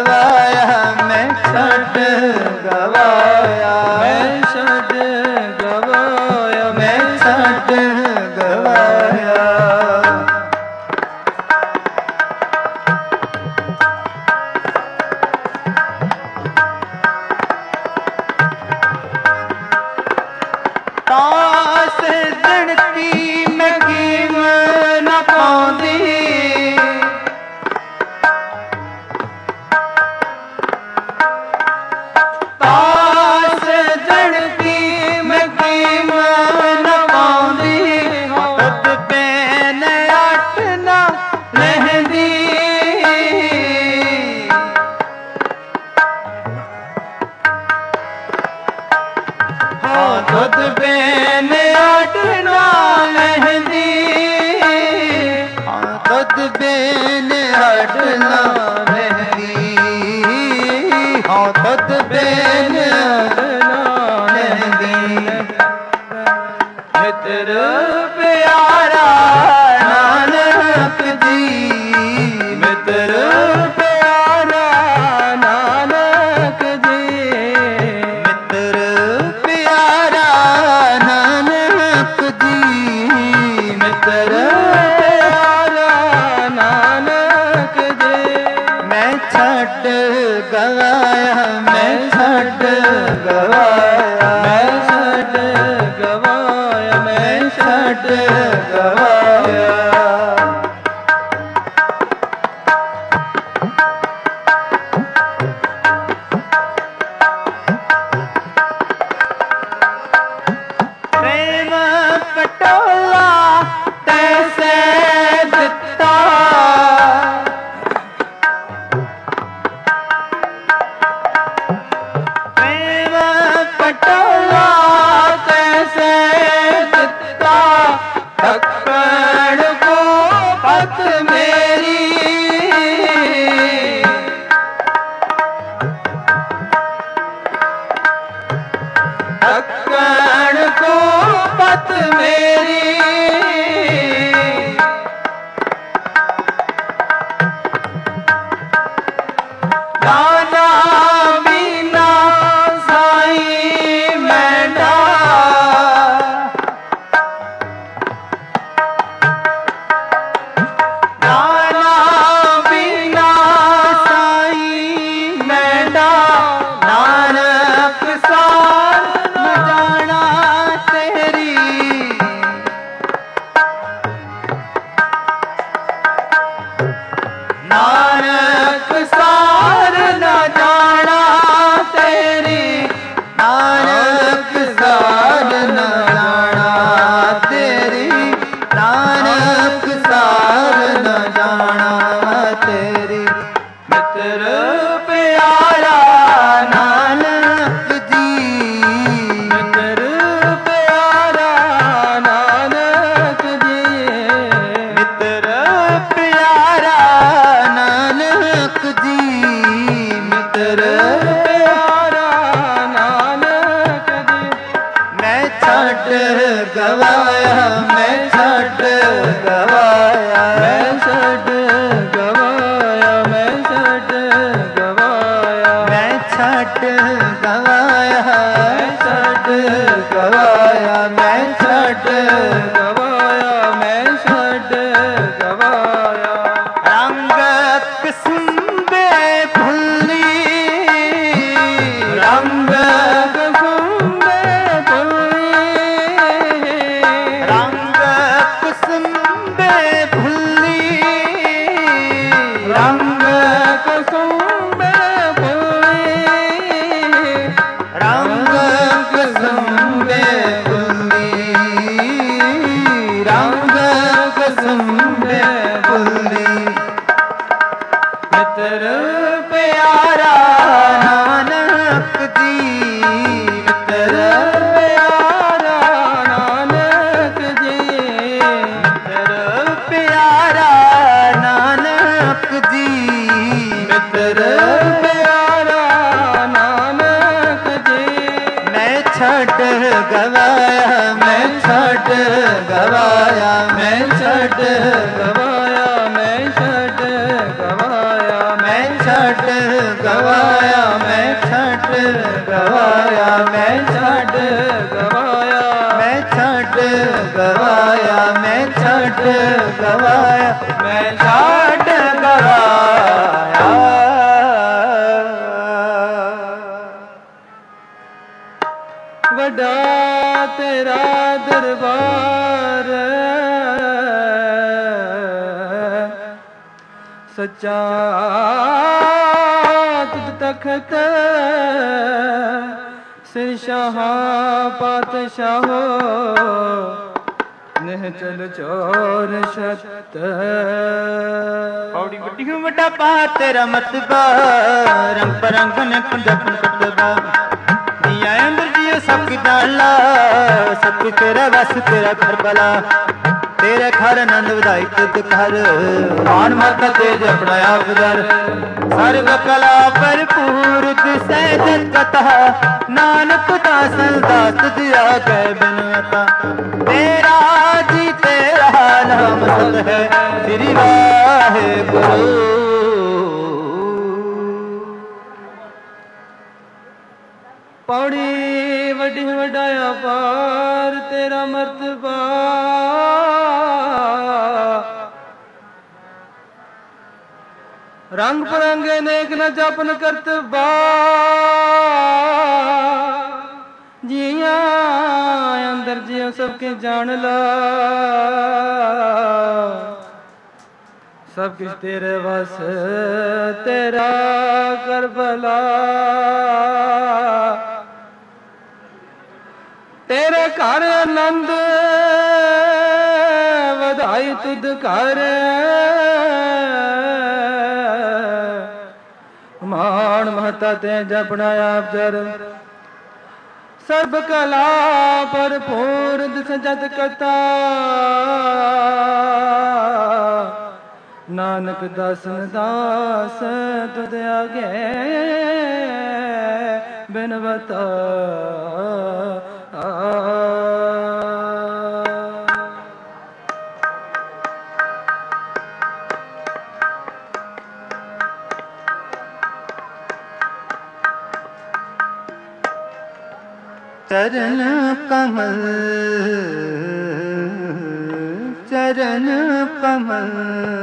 ਗਵਾਇਆ ਮੈਂ ਛੱਡ ਗਵਾਇਆ ਮੈਂ ਛੱਡ ਗਵਾਇਆ ਮੈਂ ਛੱਡ ਗਵਾਇਆ ਤਾਸ ਦਣਤੀ ਮੈਂ ਕੀਮ ਨਾ ਪਾਉਂਦੀ ਤਾਸ ਦਣਤੀ ਮੈਂ ਕੀਮ ਨਾ ਪਾਉਂਦੀ ਤਦ ਪੈਨ ਅੱਠ ਨਾ ਲਹਿੰਦੀ ਹਾਂ ਤਦ ਪੈਨ ਅੱਠ ਨਾ ਲਹਿੰਦੀ ਹਾਂ ਤਦ ਪੈਨ ਅੱਠ ਨਾ ਲਹਿੰਦੀ ਹਾਂ ਤਦ ਪੈਨ ਲਹਿੰਦੀ ਮਿੱਤਰ ਪਿਆਰਾ ਨਾਨਕ ਜੀ ਮਿੱਤਰ ਪਿਆਰਾ ਨਾਨਕ ਜੀ ਮਿੱਤਰ ਪਿਆਰਾ ਨਾਨਕ ਜੀ ਮਿੱਤਰ ਪਿਆਰਾ ਨਾਨਕ ਜੀ ਮੈਂ ਛੱਡ ਗਵਾਇਆ ਮੈਂ ਛੱਡ ਗਵਾਇਆ ਮੈਂ ਛੱਡ ਗਵਾਇਆ ਮੈਂ ਛੱਡ ਗਵਾਇਆ ਪ੍ਰੇਮ ਪਟੋਲਾ ਤੈਸੇ ਦਿੱਤਾ ਪ੍ਰੇਮ ਪਟੋਲਾ ਤੈਸੇ ਦਿੱਤਾ ਧੱਕਣ ਕੋ ਪਤ ਮੇਰੀ ਧੱਕਣ ਕੋ ਪਤ ਮੇਰੀ ਦਾਨਾ ਬੀਨਾ ਸਾਈ ਮੈਂਡਾ ਦਾਨਾ ਬੀਨਾ ਸਾਈ ਮੈਂਡਾ ਨਾਨਕ ਸਾਰ ਨ ਜਾਣਾ ਤੇਰੀ ਨਾਨਕ ਸਾਰ ਨ ਜਾਣਾ ਤੇਰੀ ਨਾਨਕ ਸਾਰ ਨ ਜਾਣਾ ਤੇਰੀ ਨਾਨਕ ਸਾਰ ਨ ਜਾਣਾ ਤੇਰੀ ਮਿੱਤਰ ਪਿਆਰਾ ਨਾਨਕ ਜੀ ਮਿੱਤਰ ਪਿਆਰਾ ਨਾਨਕ ਜੀ ਮਿੱਤਰ ਪਿਆਰਾ ਨਾਨਕ ਜੀ ਮਿੱਤਰ ਪਿਆਰਾ ਨਾਨਕ ਜੀ ਮੈਂ ਛੱਡ ਗਵਾਇਆ ਮੈਂ ਛੱਡ ਗਵਾਇਆ ਮੈਂ ਛੱਡ ਗਵਾਇਆ ਮੈਂ ਛੱਡ ਗਵਾਇਆ ਮੈਂ ਛੱਡ ਗਵਾਇਆ ਮੈਂ ਛੱਡ ਗਵਾਇਆ ਮੈਂ ਛੱਡ ਗਵਾਇਆ ਮੈਂ ਛੱਡ ਗਵਾਇਆ ਰੰਗ ਕਿਸਮੇ ਫੁੱਲੀ ਰੰਗ ਕਸੁੰਬੇ ਭੁੱਲੀ ਰੰਗ ਕਿਸਮੇ ਫੁੱਲੀ ਰੰਗ ਕਸੁੰਬੇ ਭੁੱਲੀ ਰੰਗ ਕਿਸਮੇ ਫੁੱਲੀ ਰੰਗ ਕਿਸਮੇ ਫੁੱਲੀ ਮਿੱਤਰ ਪਿਆਰਾ ਨਾਨਕ ਜੀ ਮਿੱਤਰ ਪਿਆਰਾ ਨਾਨਕ ਜੀ ਮਿੱਤਰ ਪਿਆਰਾ ਨਾਨਕ ਜੀ ਮਿੱਤਰ ਪਿਆਰਾ ਨਾਨਕ ਜੀ ਮੈਂ ਛੱਡ ਗਵਾਇਆ ਮੈਂ ਛੱਡ ਗਵਾਇਆ ਮੈਂ ਛੱਡ ਗਵਾਇਆ ਮੈਂ ਛੱਡ ਗਵਾਇਆ ਮੈਂ ਛੱਡ ਛੱਡ ਗਵਾਇਆ ਮੈਂ ਛੱਡ ਗਵਾਇਆ ਮੈਂ ਛੱਡ ਗਵਾਇਆ ਮੈਂ ਛੱਡ ਗਵਾਇਆ ਮੈਂ ਛੱਡ ਗਵਾਇਆ ਮੈਂ ਛੱਡ ਗਵਾਇਆ ਵੱਡਾ ਤੇਰਾ ਦਰਬਾਰ ਸੱਚਾ ਤੁਧ ਤਖਤ ਸਿਰ ਸ਼ਾਹਾਂ ਪਾਤਸ਼ਾਹੋ ਨਿਹ ਚਲ ਚੋਰ ਛਤ ਪੌੜੀ ਵੱਡੀ ਵੱਡਾ ਪਾ ਤੇਰਾ ਮਤਬਾ ਰੰਗ ਪਰੰਗ ਨੇ ਪੰਜਾਬਨ ਕਤਬਾ ਜੀਆ ਅੰਦਰ ਜੀਓ ਸਭ ਕੀ ਦਾਲਾ ਸਭ ਕੀ ਤੇਰਾ ਵਸ ਤੇਰਾ ਘਰ ਬਲਾ ਤੇਰੇ ਘਰ ਆਨੰਦ ਵਧਾਈ ਤੁਧ ਘਰ ਮਾਨ ਮਤ ਤੇਜ ਆਪਣਾ ਆਪ ਦਰ ਸਰਬ ਕਲਾ ਭਰਪੂਰ ਦਿਸੈ ਜਤ ਕਥਾ ਨਾਨਕ ਦਾਸਨ ਦਾਸ ਦਿਆ ਗੈ ਬਿਨਵਤਾ ਤੇਰਾ ਜੀ ਤੇਰਾ ਨਾਮ ਸਤ ਹੈ ਸ੍ਰੀ ਵਾਹਿਗੁਰੂ ਪੌੜੀ ਵੱਡੀ ਵੱਡਾ ਅਪਾਰ ਤੇਰਾ ਮਰਤਬਾ ਰੰਗ ਪਰੰਗੇ ਨੇਕ ਨ ਜਪਨ ਕਰਤਬਾ ਜੀਆਂ ਅੰਦਰ ਜਿਉ ਸਭ ਕੇ ਜਾਣ ਲਾ ਸਭ ਕੁਛ ਤੇਰੇ ਵਸ ਤੇਰਾ ਕਰ ਭਲਾ ਤੇਰੇ ਘਰ ਆਨੰਦ ਵਧਾਈ ਤੁਧ ਘਰ ਮਾਣ ਮਹਤਾ ਤੇ ਜਪਣਾ ਆਪ ਜਰ ਸਰਬ ਕਲਾ ਭਰਪੂਰ ਦਿਸ ਜਤ ਕਤਾ ਨਾਨਕ ਦਾਸਨ ਦਾਸ ਤੁਧ ਆਗੇ ਬਿਨਵਤਾ चरण कमल चरण कमल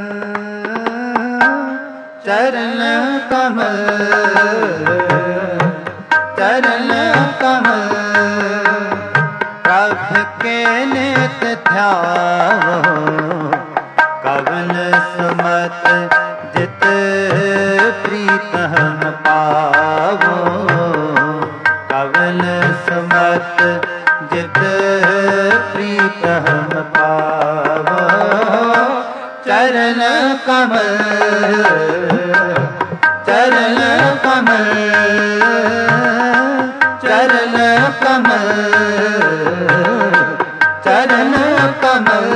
चरण कमल चरण कमल प्रभ के नित ध्यावो कवन सुमत जित प्रीत हम पावो कवन सुमत जित प्रीत हम पावो चरण कमल चरण कमल चरण कमल चरण कमल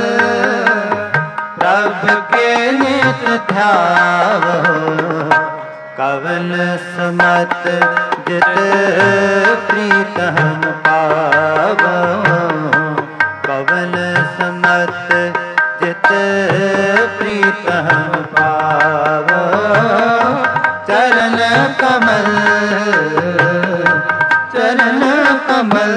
प्रभ के नित ध्यावो कवन सुमत जित प्रीत हम पावो कवन सुमत जित प्रीत हम पावो चरण कमल चरण कमल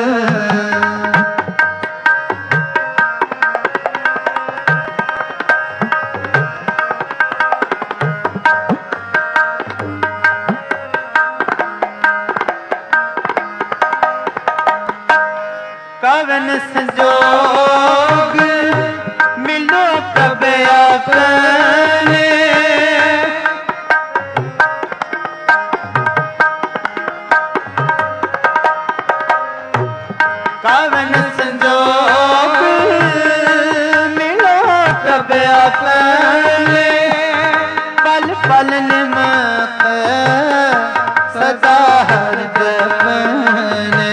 कवन संजोग मिलो प्रभ अपने कवन संजोग मिलो प्रभ अपने पल पल निमक सदा हर जपने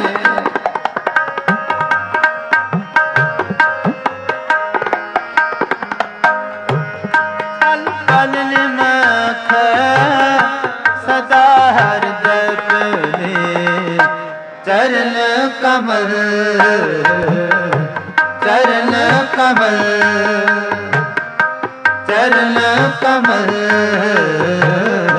सदा हर जपने चरण कमल चरण कमल चरण कमल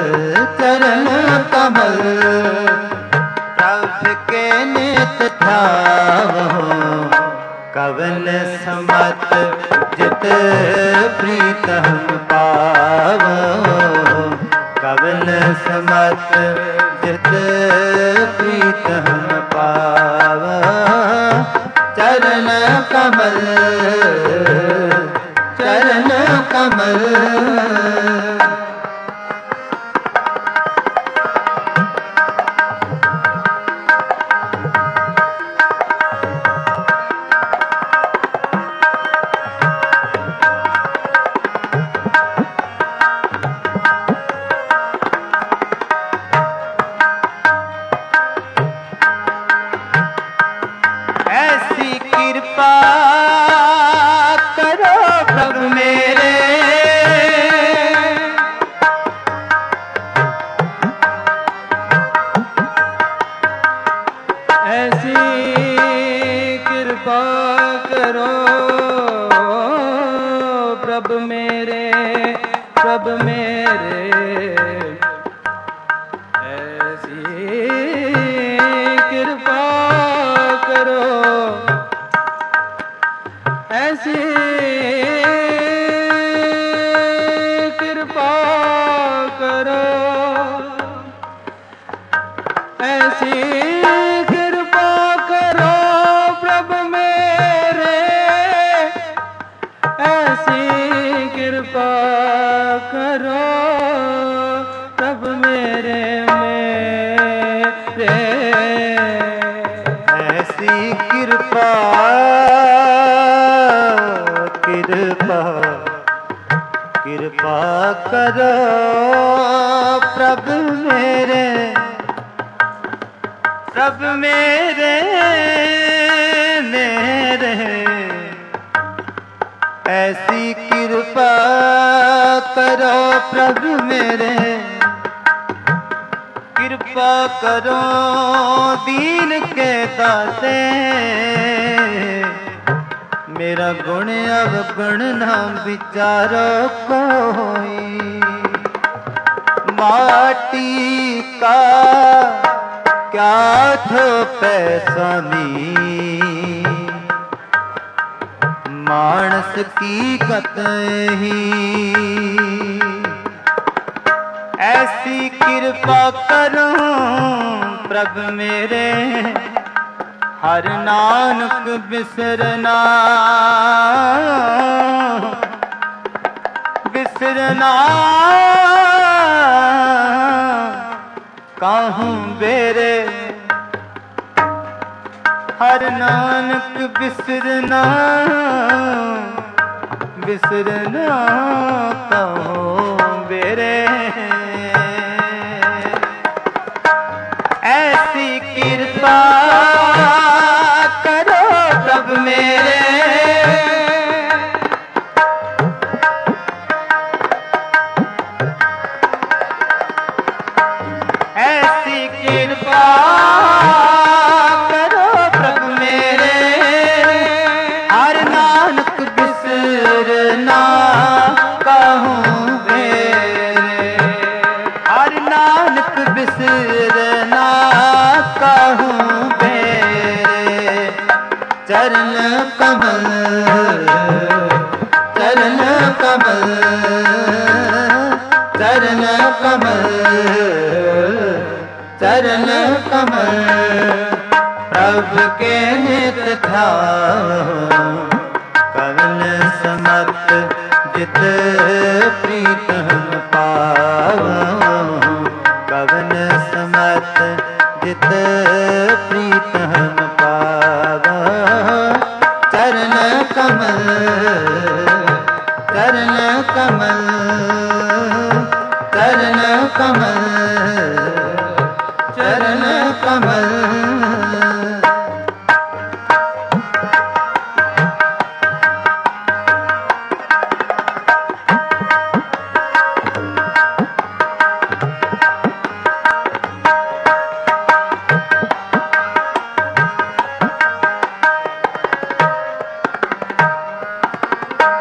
चरण कमल प्रभु के नित ध्यावो कवन समत जित प्रीत हम पावो कवन समत जित प्रीत हम पावो चरण कमल चरण कमल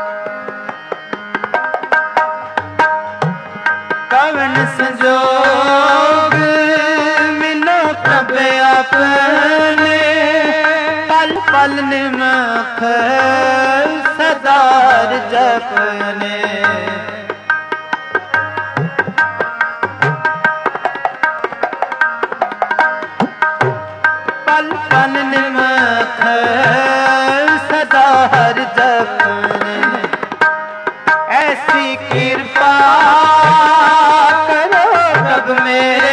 कवन संजो फल निमख सदार जपने फल फल निमख सदार जपने ऐसी कृपा करो प्रभु मेरे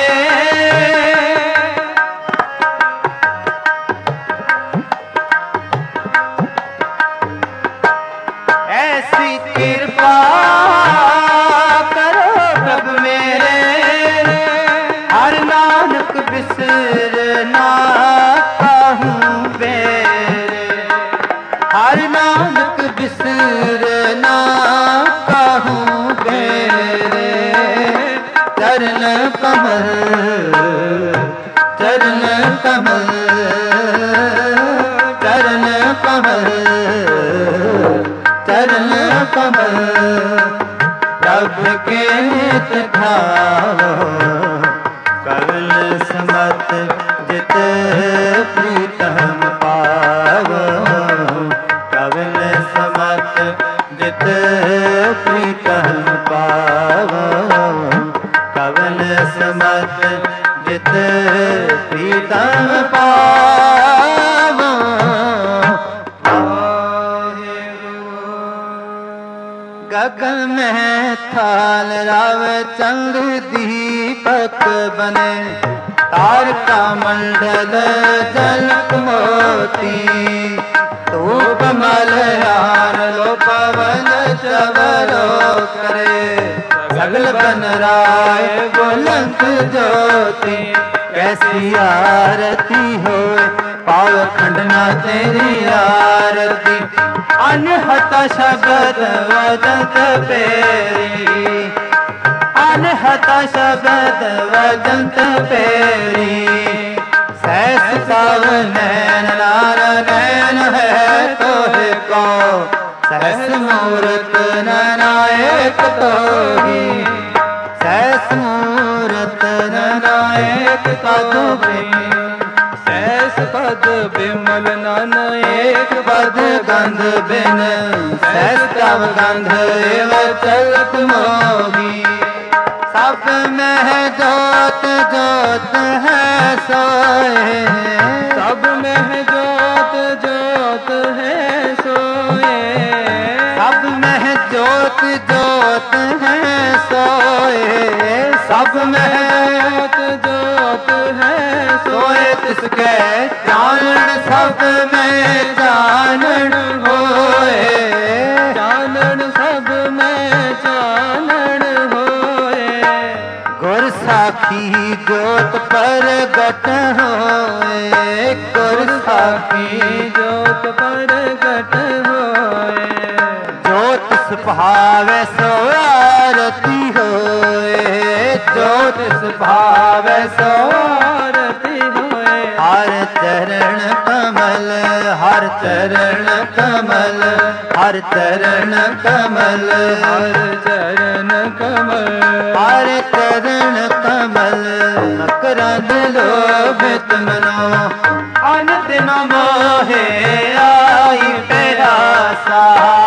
ऐसी कृपा करो प्रभु मेरे हर नानक बिसरना कहूँ बेरे हर नानक बिसरना कहूँ बेरे चरण कमल चरण कमल चरण कमल चरण कमल प्रभु के नित ध्यानो कवन समत जित प्रीतम पावो कवन समत जित प्रीतम पावो कवन समत जित प्रीतम पावो गगन में थाल राव चंद्र दीपक बने तारका मंडल जलक मोती धूप मलयान लो पवन चवरो करे सगल बन राय बुलंद ज्योति कैसी आरती होए पाव खंडना तेरी आरती अनहत शब्द वदंत पेरी अनहत शब्द वदंत पेरी सहस तव नैन नार नैन है तोहे को सहस मूरत नायक तोही सहस मूरत नायक तोही सहस पद बिमल नान एक पद गंध बिन सहस तव गंध एव चलत मोही सब में जोत जोत है सोए सब में जोत जोत है सोए सब में जोत जोत है सोए सब में जोत जोत है सोए तिसके जानन सब में जानन होए जानन सब में जानन होए गुर साखी जोत प्रगट होए गुर साखी जोत प्रगट होए जोत सुभावे सो आरती होए जोत सुभावे सो आरती होए हर चरण कमल हर चरण कमल हर चरण कमल हर चरण कमल हर चरण कमल मकरंद लोभित मनो अनदिन मोहे आई प्यासा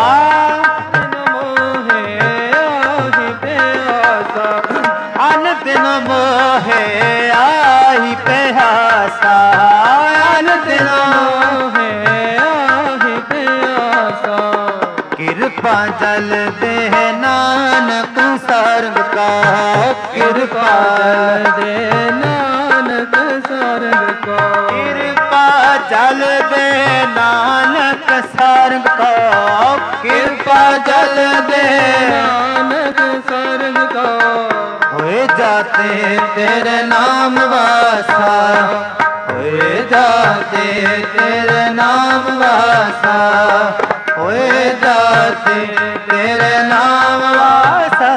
मोहे आई प्यासा अनदिन मोहे आई प्यासा अनदिन मोहे आई प्यासा कृपा जल दे नानक सर्ग का कृपा दे नानक सर्ग का कृपा जल दे नानक सर्ग का कृपा जल दे नानक सर्ग का होए जाते तेरे नाम वासा होए जाते तेरे नाम वासा होए जाते तेरे नाम वासा।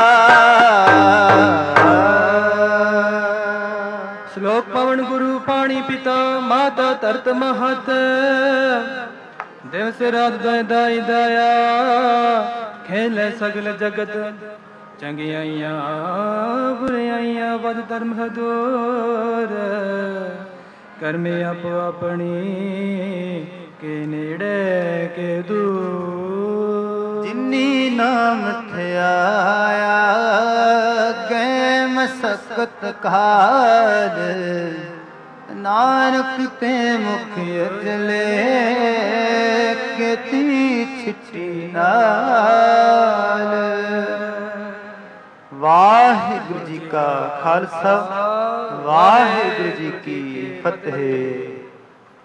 श्लोक पवन गुरु पाणी पिता माता तरत महत देव से रात दय दाई दया खेल सगल जगत चंगियाइया बुराइया बद धर्म हदूर कर्मे आप अपनी ਕੇ ਨੇੜੇ ਕੇ ਦੂਰ। ਜਿਨੀ ਨਾਮ ਥਿਆਇਆ ਗਏ ਮਸਕਤ ਕਾਲ, ਨਾਨਕ ਤੇ ਮੁਖ ਅਜਲੇ ਕੀਤੀ ਛਿੱਟੀ ਨਾਲ। ਵਾਹਿਗੁਰੂ ਜੀ ਕਾ ਖਾਲਸਾ, ਵਾਹਿਗੁਰੂ ਜੀ ਕੀ ਫਤਿਹ।